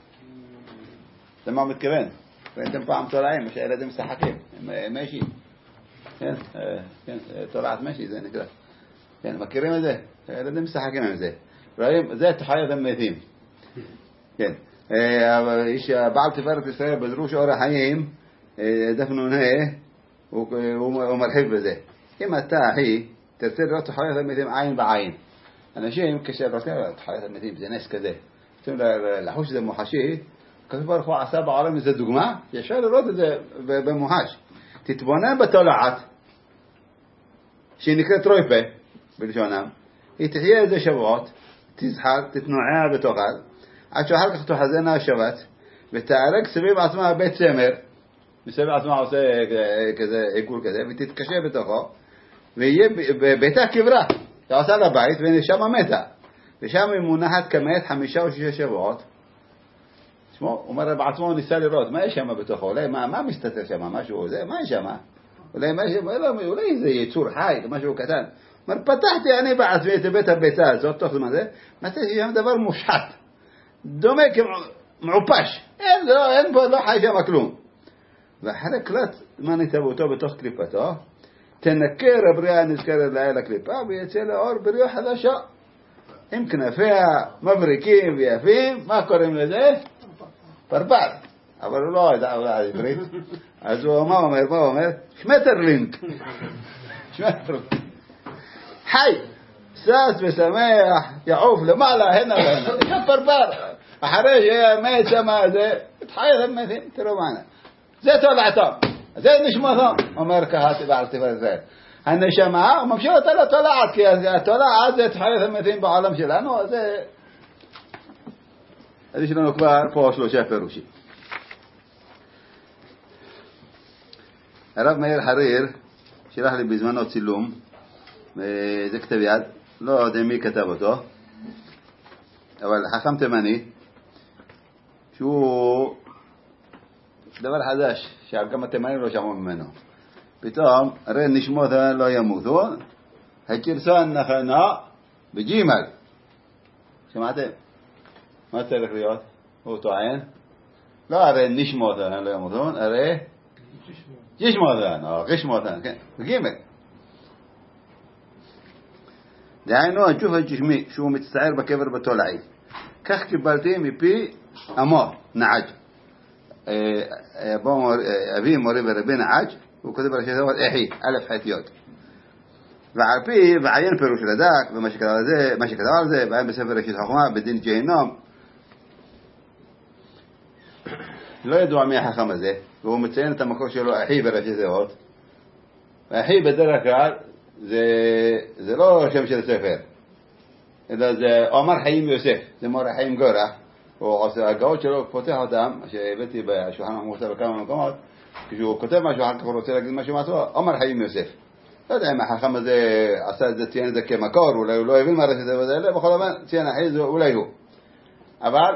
זה מה הוא מתכוון? ראיתם פעם תולעים, שהילדים משחקים, משי. כן, תולעת משי, זה נקרא. כן, מכירים את זה? הילדים משחקים עם זה. רואים, זה תחיית המתים. כן. איש בעל תפארת ישראל בדרוש אור החיים, דף נ"ה, הוא מרחיב בזה. אם אתה, אחי, תרצה לראות תחיית המתים עין בעין. אנשים, כשרוצים תחיית המתים, זה נס כזה. רוצים לחוש שזה מוחשי, כתוב ברוך הוא עשה בעולם איזה דוגמה, ישר לראות את זה במוחש. תתבונן בתולעת, שהיא נקראת רויפה, בלשונם, היא תחיה איזה שבועות, תזחר, תתנועע ותאכל, עד שאחר כך תחזנה השבת, ותארג סביב עצמה בית צמר, מסביב עצמה עושה כזה עיגול כזה, ותתקשה בתוכו, ויהיה ביתה קברה, שעושה לבית, ושם מתה, ושם היא מונחת כמת 5 או 6 שבועות. הוא אומר בעצמו, הוא ניסה לראות, מה יש שם בתוכו? אולי מה מסתתר שם? משהו זה? מה יש שם? אולי זה יצור חי, משהו קטן. הוא אומר, פתחתי אני בעצמי את בית הביתה הזאת, תוך זמן זה, מצאתי שם דבר מושחת, דומה כמעופש, אין פה, לא חי שם כלום. ואחרי קלט זמן התאבותו בתוך קליפתו, תנקר הבריאה הנזכרת לעיל הקליפה, ויצא לאור בריאה חדשה. עם כנפיה מבריקים ויפים, מה קוראים לזה? פרפר. אבל הוא לא ידע עברית. אז הוא אומר? שמטרלינג. חי, סס ושמח, יעוף למעלה, הנה והנה. זה פרפר. אחרי שמת שמה זה, התחיית המתים, תראו מענה. זה תולעתם, זה נשמתם. אומר ככה בעל תפארת ישראל. הנשמה, הוא ממשיך אותה לתולעת, כי התולעת זה תחיית המתים בעולם שלנו, אז יש לנו כבר פה 3 פירושים. הרב מאיר חריר שלח לי בזמנו צילום, זה כתב יד, לא יודע מי כתב אותו, אבל חכם תימני, שהוא דבר חדש, שגם התימנים לא שמעו ממנו. פתאום, הרי נשמות לא ימותו, הגרסה הנכונה בג'ימל. שמעתם? מה צריך להיות? הוא טוען? לא הרי נשמות לא ימותו, הרי גשמות, כן, בגימל. דהיינו הג'וף הגשמי שהוא מצטער בקבר בתולעי. כך קיבלתי מפי אמור, נעג'. אבי מורי ורבי נעג' הוא כותב בראשי תיבות אחי, א' ח' י'. ועל פי ועיין פירוש לדק, ומה שכתב על זה, ועיין בספר ראשית חוכמה, בדין ג'הנום. לא ידוע מי החכם הזה, והוא מציין את המקור שלו, אחי בראשי תיבות. ואחי בדרך כלל, זה לא שם של ספר, אלא זה עומר חיים יוסף, זה מורה חיים גורח. הגאות שלו פותח אותם, שהבאתי בשולחן המוסר בכמה מקומות, כשהוא כותב משהו, אחר כך הוא רוצה להגיד משהו מעצמו, עומר חיים יוסף. לא יודע אם החכם הזה עשה את זה, ציין את זה כמקור, אולי הוא לא הבין מה ראשי תיבות האלה, בכל אופן ציין אחי זה אולי הוא. אבל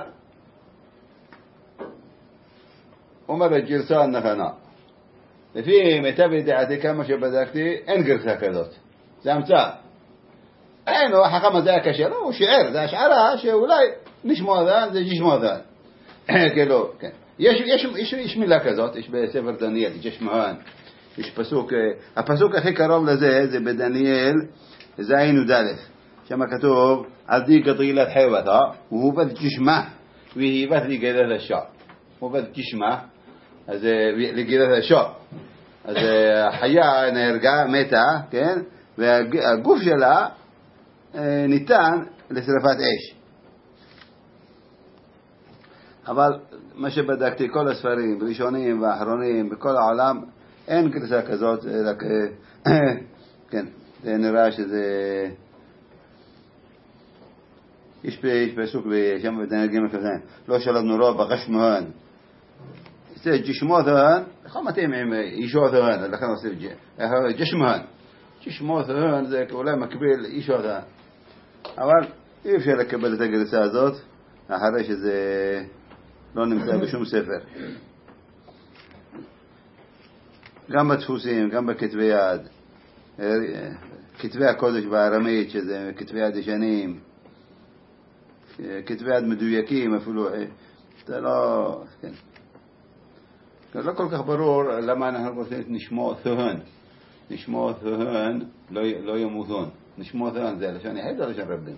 אומר הגרסה הנכונה. לפי מיטב ידיעתי כמה שבדקתי, אין גרסה כזאת. זה המצאה. אין, החכם הזה היה קשה, לא, הוא שיער, זה השערה שאולי נשמע דן, זה ישמע דן. כאילו, כן. יש מילה כזאת, יש בספר דניאל, יש מהן, יש פסוק, הפסוק הכי קרוב לזה זה בדניאל זין וד' שם כתוב עדי גדילת חייבתה והוא בד גשמה והיא בד לגילת השעה הוא בד גשמה אז לגילת השעה אז החיה נהרגה מתה כן והגוף שלה ניתן לשרפת אש אבל מה שבדקתי כל הספרים ראשונים ואחרונים בכל העולם אין גרסה כזאת רק כן זה נראה שזה יש פסוק בשם בדניאל ג' כזה לא שלבנו רוב בגשמהן זה גשמותהן לא מתאים עם אישותהן לכן עושים גשמהן זה אולי מקביל אישותהן אבל אי אפשר לקבל את הגרסה הזאת אחרי שזה לא נמצא בשום ספר גם בדפוסים גם בכתבי יד כתבי הקודש בארמית שזה כתבי יד ישנים כתבי יד מדויקים אפילו זה לא כן לא כל כך ברור למה אנחנו רוצים נשמותהן לא ימותון נשמותהן זה לשון יחיד או לשון רבים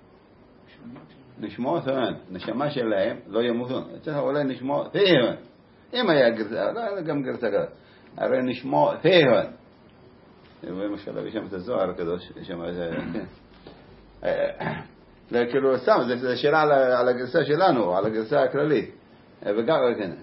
נשמותהן נשמה שלהם לא ימותון צריך אולי נשמותהן אם היה גרסה לא גם גרסה כזאת הרי נשמותהן ומשל בשם את הזוהר הקדוש שם זה כאילו סתם זה שאלה על הגרסה שלנו על הגרסה הכללית וגם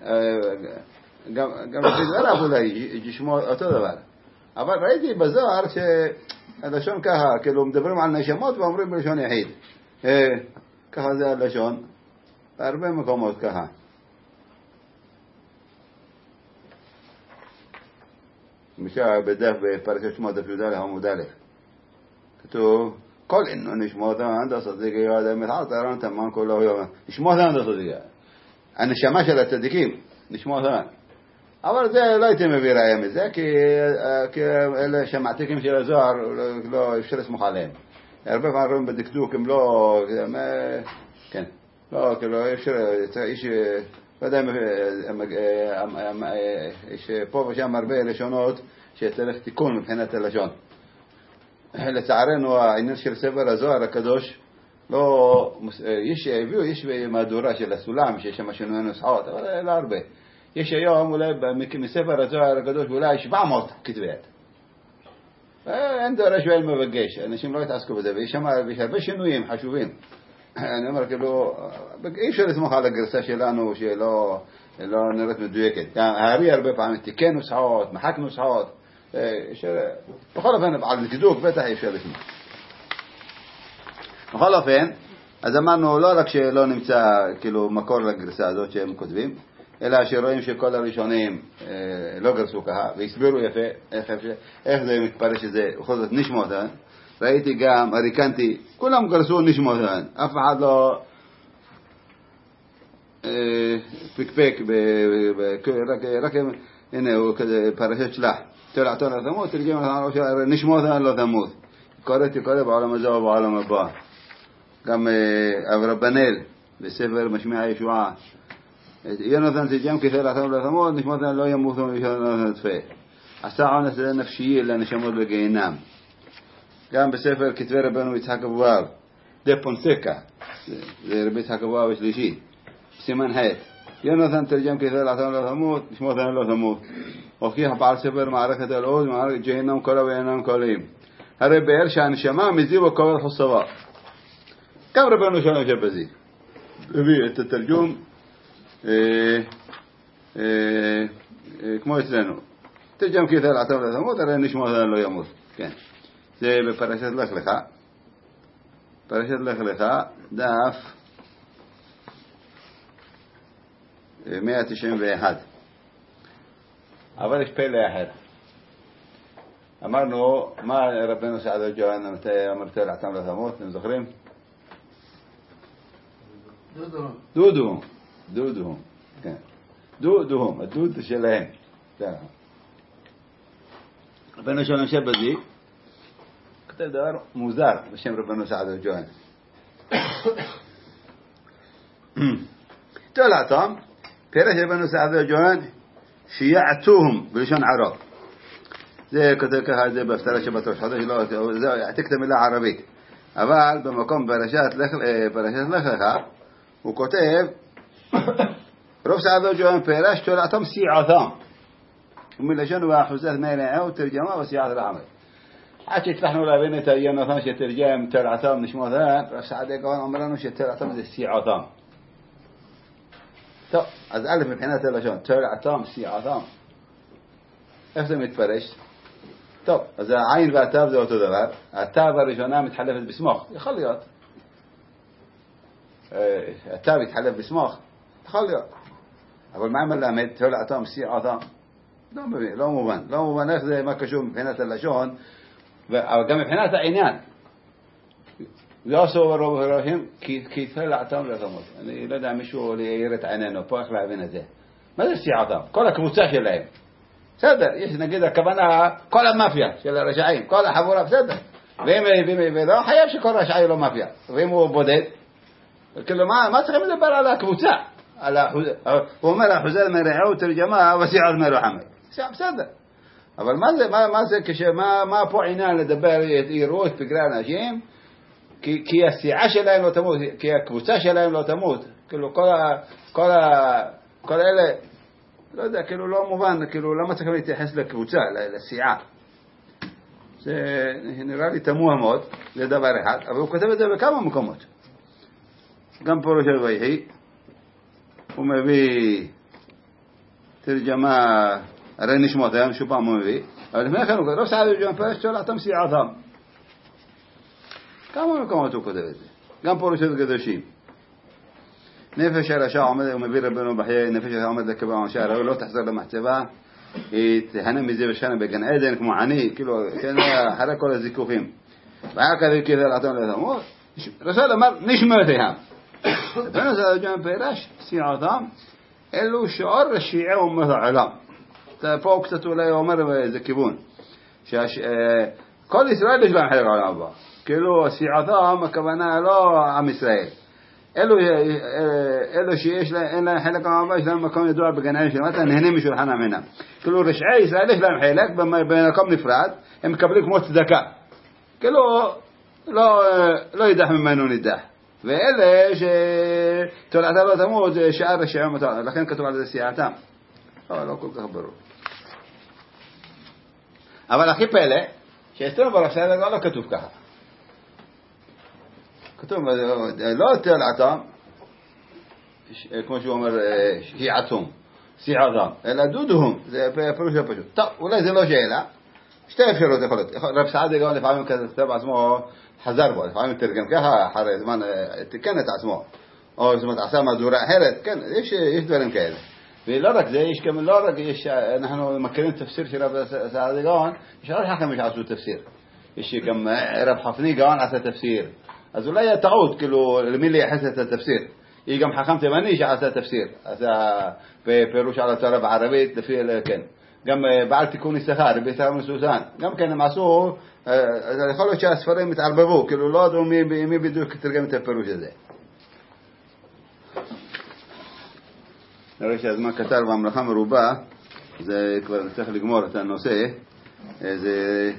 גם לפי דבריו אולי ישמעו אותו דבר אבל ראיתי בזוהר שהלשון ככה כאילו מדברים על נשמות ואומרים בלשון יחיד ככה זה הלשון בהרבה מקומות ככה משעה בדף בפרשת שמות דף י"א עמוד א' כתוב כל אינו נשמותן דה צדיק יועד מתעטרן תמן כולו יום נשמותן דה צדיק הנשמה של הצדיקים נשמותן אבל זה לא הייתי מביא ראיה מזה כי אלה שמעתיקים של הזוהר לא אפשר לסמוך עליהם הרבה פעמים בדקדוק הם לא כן לא כאילו אפשר יש לא יודע יש פה ושם הרבה לשונות שצריך תיקון מבחינת הלשון לצערנו העניין של ספר הזוהר הקדוש לא יש מהדורה של הסולם שיש שם שינוי נוסחאות אבל לא הרבה יש היום אולי מספר הזוהר הקדוש אולי 700 כתבי יד אין דורש ואין מבקש אנשים לא יתעסקו בזה ויש הרבה שינויים חשובים אני אומר כאילו אי אפשר לסמוך על הגרסה שלנו שלא נראית מדויקת הארי הרבה פעמים תיקן נוסחאות מחק נוסחאות בכל אופן על דקדוק בטח אי אפשר לסמוך בכל אופן אז אמרנו לא רק שלא נמצא כאילו מקור לגרסה הזאת שהם כותבים אלא שרואים שכל הראשונים לא גרסו ככה והסבירו יפה איך זה מתפרש שזה בכל זאת נשמותן ראיתי גם הריקנתי כולם גרסו נשמותן אף אחד לא פקפק רק הנה הוא כזה פרשת שלח תולעתון לתמות תרגם נשמותן לא תמות קורא בעולם הזה ובעולם הבא גם אברבנאל בספר משמיע הישועה יונתן תרגם כתולעתון לתמות נשמותן לא ימותו ויונתן תפה עשה עונש נפשי לנשמות בגיהנם גם בספר כתבי רבנו יצחק אבואב דה פונסקה זה רבי יצחק אבואב השלישי סימן ח' יונתן תרגם כתולעתון לא תמות נשמותן לא תמות הוכיח בעל ספר מערכת אלעוז מערכת גיהנם קולה ויהנם קולים הרי באר שהנשמה מזיו וכבל חוסבה גם רבנו שלנו שבזי הביא את התרגום כמו אצלנו תרגם כתולעתון לא תמות הרי נשמותן לא ימות כן זה בפרשת לך לך פרשת לך לך דף 191 אבל יש פלא אחר אמרנו מה רבנו סעד הג'ואן מתי אמרת לעתם לתמות אתם זוכרים? דודוהם כן דודוהם הדוד שלהם רבנו שלנו שבזי כתב דבר מוזר בשם רבנו סעד הג'ואן תולעתם פרש רבנו סעד הג'ואן שיעתוهم בלשון ערב זה כותב ככה, זה בהפטרת שבת ראש חודש, זה יעתיק את המילה הערבית. אבל במקום פרשת לך לך, הוא כותב, רוב סעדו ג'והם פרש תולעתם סיעתם. ומלשון ואחוזת מלעהו תרגמה וסיעת רעמי. עד שהצלחנו להבין את היונתן שתרגם תולעתם נשמותן, רב סעדי גאון אומר לנו שתולעתם זה סיעתם. טוב, אז א' מבחינת הלשון, תולעתם סיעתם. איך זה מתפרש? טוב, אז העין והתו זה אותו דבר. התו הראשונה מתחלפת בסמוך, יכול להיות. התו מתחלף בסמוך, יכול להיות. אבל מה מלמד? תולעתם סיעתם. לא מובן. לא מובן איך זה מה קשור מבחינת הלשון, אבל גם מבחינת העניין. לא עשו ברוב הראשים, כי תולעתם לתמות. אני לא יודע מישהו להעיר את עינינו פה, איך להבין את זה. מה זה סיעתם? כל הקבוצה שלהם. בסדר, יש נגיד הכוונה, כל המאפיה של הרשעים, כל החבורה, בסדר. ולא חייב שכל רשעי לא מאפיה. ואם הוא בודד, כאילו מה צריכים לדבר על הקבוצה? הוא אומר, החוזר מרעהו תרגמה וסיעת מרוחמי. בסדר. אבל מה זה מה פה עניין לדבר, יראו את פגרי האנשים? כי הסיעה שלהם לא תמות, כי הקבוצה שלהם לא תמות. כאילו כל אלה, לא יודע, כאילו לא מובן, כאילו למה צריכים להתייחס לקבוצה, לסיעה. זה נראה לי תמוה מאוד, זה דבר אחד, אבל הוא כותב את זה בכמה מקומות. גם פרוש ויהי, הוא מביא תרגמה, הרי נשמותיהם, שוב פעם הוא מביא, אבל לפני כן הוא כותב, לא סעד וג'ון פרש, תולעתם סיעתם. כמה מקומות הוא כותב את זה. גם פרוש הקדושים. נפש הרשע עומד ומביא רבנו בחיי, נפש הרשע עומד לקבע עונשה, הרי לא תחזור למחצבה, היא תהנה מזה ושנה בגן עדן כמו עני, כאילו, אחרי כל הזיכוכים. והיה כזה כזה לעתון לתמות, רסול אמר, נשמותיהם. רבנו זה ג'ון פרש, סיעתם, אלו שאור רשיעי אומות העולם. פה קצת אולי אומר באיזה כיוון, כל ישראל יש להם חלק העולם הבא. כאילו, סיעתם, הכוונה לא עם ישראל. אלו שיש להם, אין להם חלק מהמבא, יש להם מקום ידוע בגן עדן שלמטה, נהנים משולחנם הינם. כאילו רשעי ישראל יש להם חלק במקום נפרד, הם מקבלים כמו צדקה. כאילו לא ידח ממנו נידח. ואלה שתולעתם לא תמות, זה שאר רשעים אותם, לכן כתוב על זה סיעתם. לא כל כך ברור. אבל הכי פלא, שאצלנו ברשעים לא כתוב ככה. כתוב, לא תולעתם, כמו שהוא אומר, שיעתם, סיעתם, אלא דודהם, זה פירוש פשוט. טוב, אולי זה לא שאלה, שתי אפשרות יכולות. רב סעדי גאון לפעמים כתב עצמו חזר בו, לפעמים תרגם ככה, אחרי זמן תיקן את עצמו, או זאת אומרת עשה מהדורה אחרת, כן, יש דברים כאלה. ולא רק זה, יש גם לא רק, אנחנו מכירים תפסיר של רב סעדי גאון, יש עוד חכמים שעשו תפסיר. יש גם רב חפני גאון עשה תפסיר. אז אולי היה טעות, כאילו, למי לייחס את התפסיר. יש גם חכם תימני שעשה תפסיר. אז בפירוש על התורה בערבית, לפי, כן. גם בעל תיקון יששכר, רבי יששכר מסוסן. גם כן הם עשו, יכול להיות שהספרים מתערבבו, כאילו לא ידעו מי בדיוק תרגם את הפירוש הזה. נראה שהזמן קצר והמלאכה מרובה, זה כבר צריך לגמור את הנושא. זה,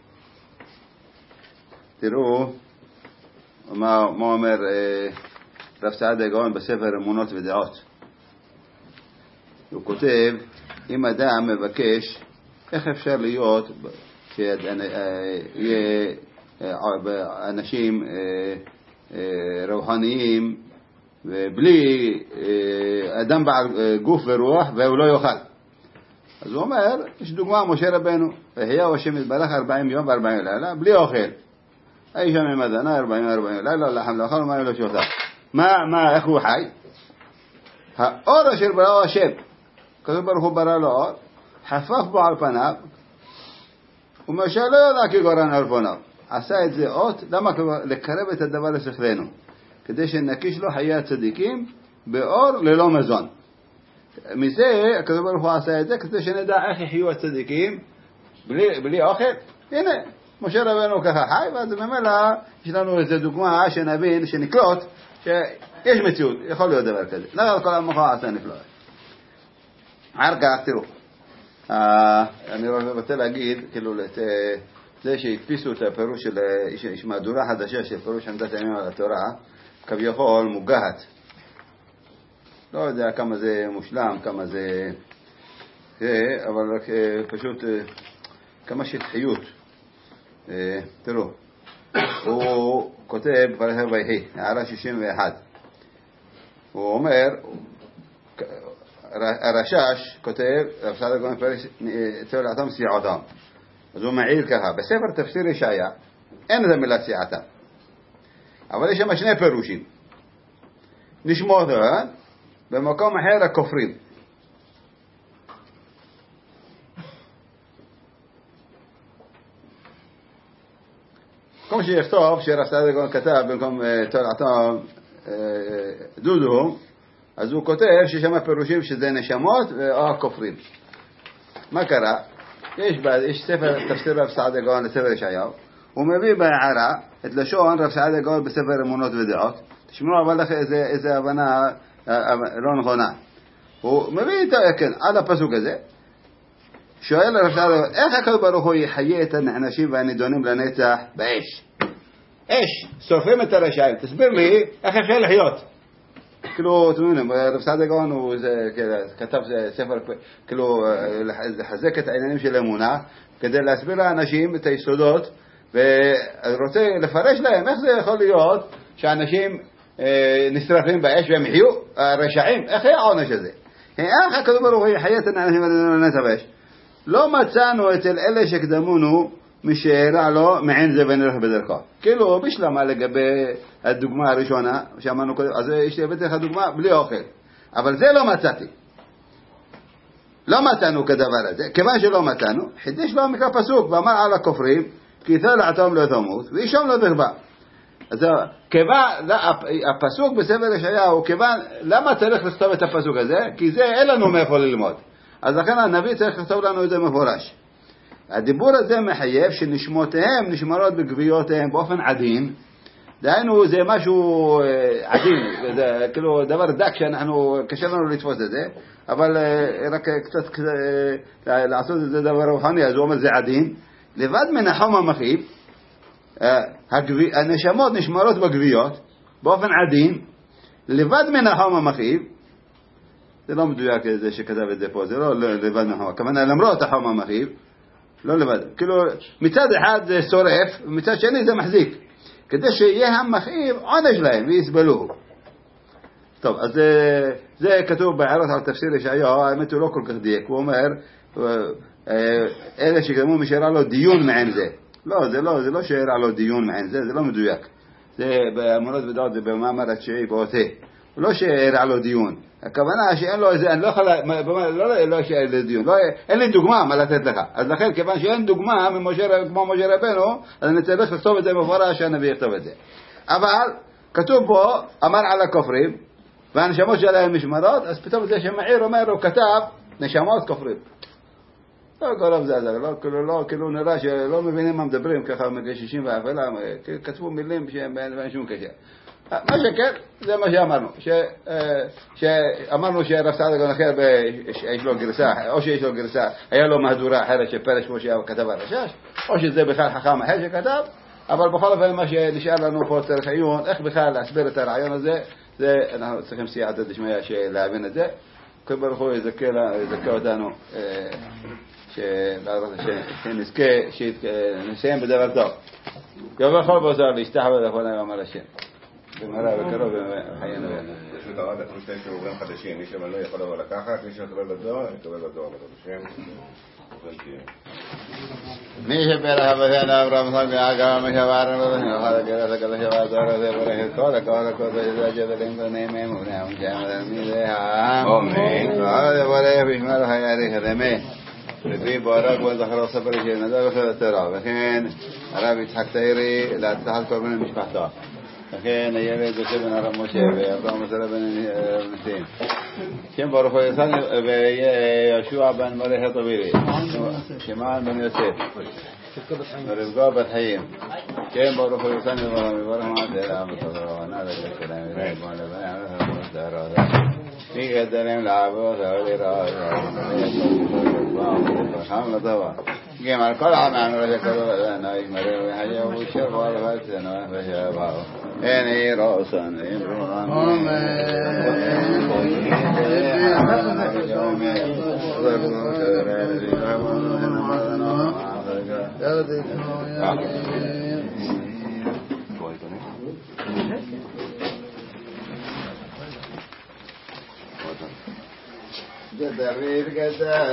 תראו, מה אומר רב סעדי גאון בספר אמונות ודעות. הוא כותב, אם אדם מבקש, איך אפשר להיות שיהיה אנשים רוחניים ובלי אדם בעל גוף ורוח והוא לא יאכל. אז הוא אומר, יש דוגמה, משה רבנו, ויחיה השם יתברך 40 יום ו40 לילה בלי אוכל. האיש הממדנה 40 לילה, לחם לאכל ומה לא שותה. איך הוא חי? האור אשר בראו השם, כתוב ברוך הוא ברא לו אור, חפף בו על פניו, ומשה לא ידע כי גורן על פניו. עשה את זה אות, למה? לקרב את הדבר לשכלנו, כדי שנקיש לו חיי הצדיקים באור ללא מזון. מזה, כתוב ברוך הוא עשה את זה, כדי שנדע איך יחיו הצדיקים בלי אוכל. הנה, משה רבנו ככה חי, ואז ממילא יש לנו איזו דוגמה שנבין, שנקלוט, שיש מציאות, יכול להיות דבר כזה. נראה כל המחאה עשה נפלא. אחר כך, תראו, אני רוצה להגיד, כאילו, זה שהדפיסו את הפירוש של, יש מהדורה חדשה של פירוש עמדת הימים על התורה, כביכול מוגהת. לא יודע כמה זה מושלם, כמה זה, אבל רק פשוט כמה שטחיות. תראו, הוא כותב בפרשת ויהי, הערה 61. הוא אומר, הרשש כותב, רב סעדה גאון פרש, צולעתם סיעותם. אז הוא מעיר ככה, בספר תפסיר ישעיה, אין את המילה סיעתם. אבל יש שם שני פירושים. נשמותיהם, במקום אחר הכופרים. כמו שיכתוב שרב סעדה גאון כתב במקום צולעתם דודו, אז הוא כותב ששם פירושים שזה נשמות או הכופרים. מה קרה? יש ספר תפסיר רב סעדה גאון לספר ישעיהו, הוא מביא בהערה את לשון רב סעדה גאון בספר אמונות ודעות. תשמעו אבל לך איזה הבנה לא נכונה. הוא מביא על הפסוק הזה, שואל רב סעדה גאון, איך הקדוש ברוך הוא יחיה את האנשים והנידונים לנצח באש? אש, שורפים את הרשעים. תסביר לי איך אפשר לחיות. כאילו, אתם יודעים, רב סעדה גאון הוא כתב ספר, כאילו, לחזק את העניינים של אמונה, כדי להסביר לאנשים את היסודות, ורוצה לפרש להם איך זה יכול להיות שאנשים נשרפים באש והם יחיו, הרשעים, איך יהיה העונש הזה? איך הקדוש ברוך הוא יחיה את האנשים לנצח באש? לא מצאנו אצל אלה שקדמונו משאירה לו מעין זה ונלך בדרכו. כאילו, בשלמה לגבי הדוגמה הראשונה, שאמרנו קודם, אז יש לי הבאתי לך דוגמה בלי אוכל. אבל זה לא מצאתי. לא מצאנו כדבר הזה. כיוון שלא מצאנו, חידש לו מקרא פסוק, ואמר על הכופרים, כי תלעתם לא תמות, ואישם לא תכבה. אז כיוון, הפסוק בספר ישעיהו, כיוון, למה צריך לכתוב את הפסוק הזה? כי זה אין לנו מאיפה ללמוד. אז לכן הנביא צריך לכתוב לנו את זה מפורש. הדיבור הזה מחייב שנשמותיהם נשמרות בגוויותיהם באופן עדין. דהיינו זה משהו עדין, זה כאילו דבר דק שאנחנו, קשה לנו לתפוס את זה, אבל רק קצת לעשות את זה דבר רוחני, אז הוא אומר זה עדין. לבד מן החום המכאיב, הנשמות נשמרות בגוויות באופן עדין, לבד מן החום המכאיב. זה לא מדויק זה שכתב את זה פה, זה לא לבד מן החום, כמובן למרות החום המכאיב, לא לבד. כאילו, מצד אחד זה שורף, ומצד שני זה מחזיק. כדי שיהיה המכאיב עונש להם, ויסבלו. טוב, אז זה כתוב בהערות על תפסיר ישעיהו, האמת הוא לא כל כך דייק. הוא אומר, אלה שגרמו משאירה לו דיון מעין זה. לא, זה לא שאירה לו דיון מעין זה, זה לא מדויק. זה באמונות ודעות, זה במאמר התשיעי באותה. הוא לא שאירה לו דיון. הכוונה שאין לו איזה, אני לא יכול, לא שאין לי דיון, אין לי דוגמה מה לתת לך. אז לכן, כיוון שאין דוגמה כמו משה רבנו, אז אני צריך לכתוב את זה מפורש שהנביא יכתוב את זה. אבל, כתוב פה, אמר על הכופרים, והנשמות שלהם נשמרות, אז פתאום זה שמעיר אומר, הוא כתב, נשמות כופרים. לא קורב זה, כאילו נראה שלא מבינים מה מדברים, ככה מגשישים ואפלה, כתבו מילים שאין שום קשר. מה שכן, זה מה שאמרנו, שאמרנו שרב סעדה גאון אחר יש לו גרסה, או שיש לו גרסה, היה לו מהדורה אחרת שפרש כמו שכתב הרשש, או שזה בכלל חכם אחר שכתב, אבל בכל אופן מה שנשאר לנו פה צריך עיון, איך בכלל להסביר את הרעיון הזה, זה אנחנו צריכים סייעתא דשמיא להבין את זה, כל ברוך הוא יזכה אותנו, שנזכה, שנסיים בדבר טוב. יובל כל בוזר להשתחוות לפני אמר השם. במהרה וקרוב בחיינו. יש את הרב אנחנו שתי שיעורים חדשים, מי שלא יכול לבוא לקחת, מי שיקבל בדואר, יקבל בדואר בדואר. מי שברך הבזן אברהם סלם יעקב מי שברנו בבנו אחד הגרס הקדוש שבתור הזה ברך את כל הקודש הזה ג'דלים בני אמונה ומשם מי זה העם ועוד יברך וישמע לך יאריך את אמת לפי בורק וזכרו ספר שנדע בכלל התורה וכן הרב יצחק תאירי להצלחת כל בני משפחתו וכן הילד יושב בן הרב משה ואברהם מסרה בן נסים שם ברוך הוא יסן וישוע בן מלך הטובירי שמען בן יוסף ורבקה בת חיים שם ברוך הוא יסן וברוך מעט אלה המתחרה ונעד שלהם ורבקה לבני עמך המתחרה מי גדלם לעבוד ולראות هم طبعا جمع كل عمان رجع لنا يمر وهي وشر والفتن وشباب إني رأسا جد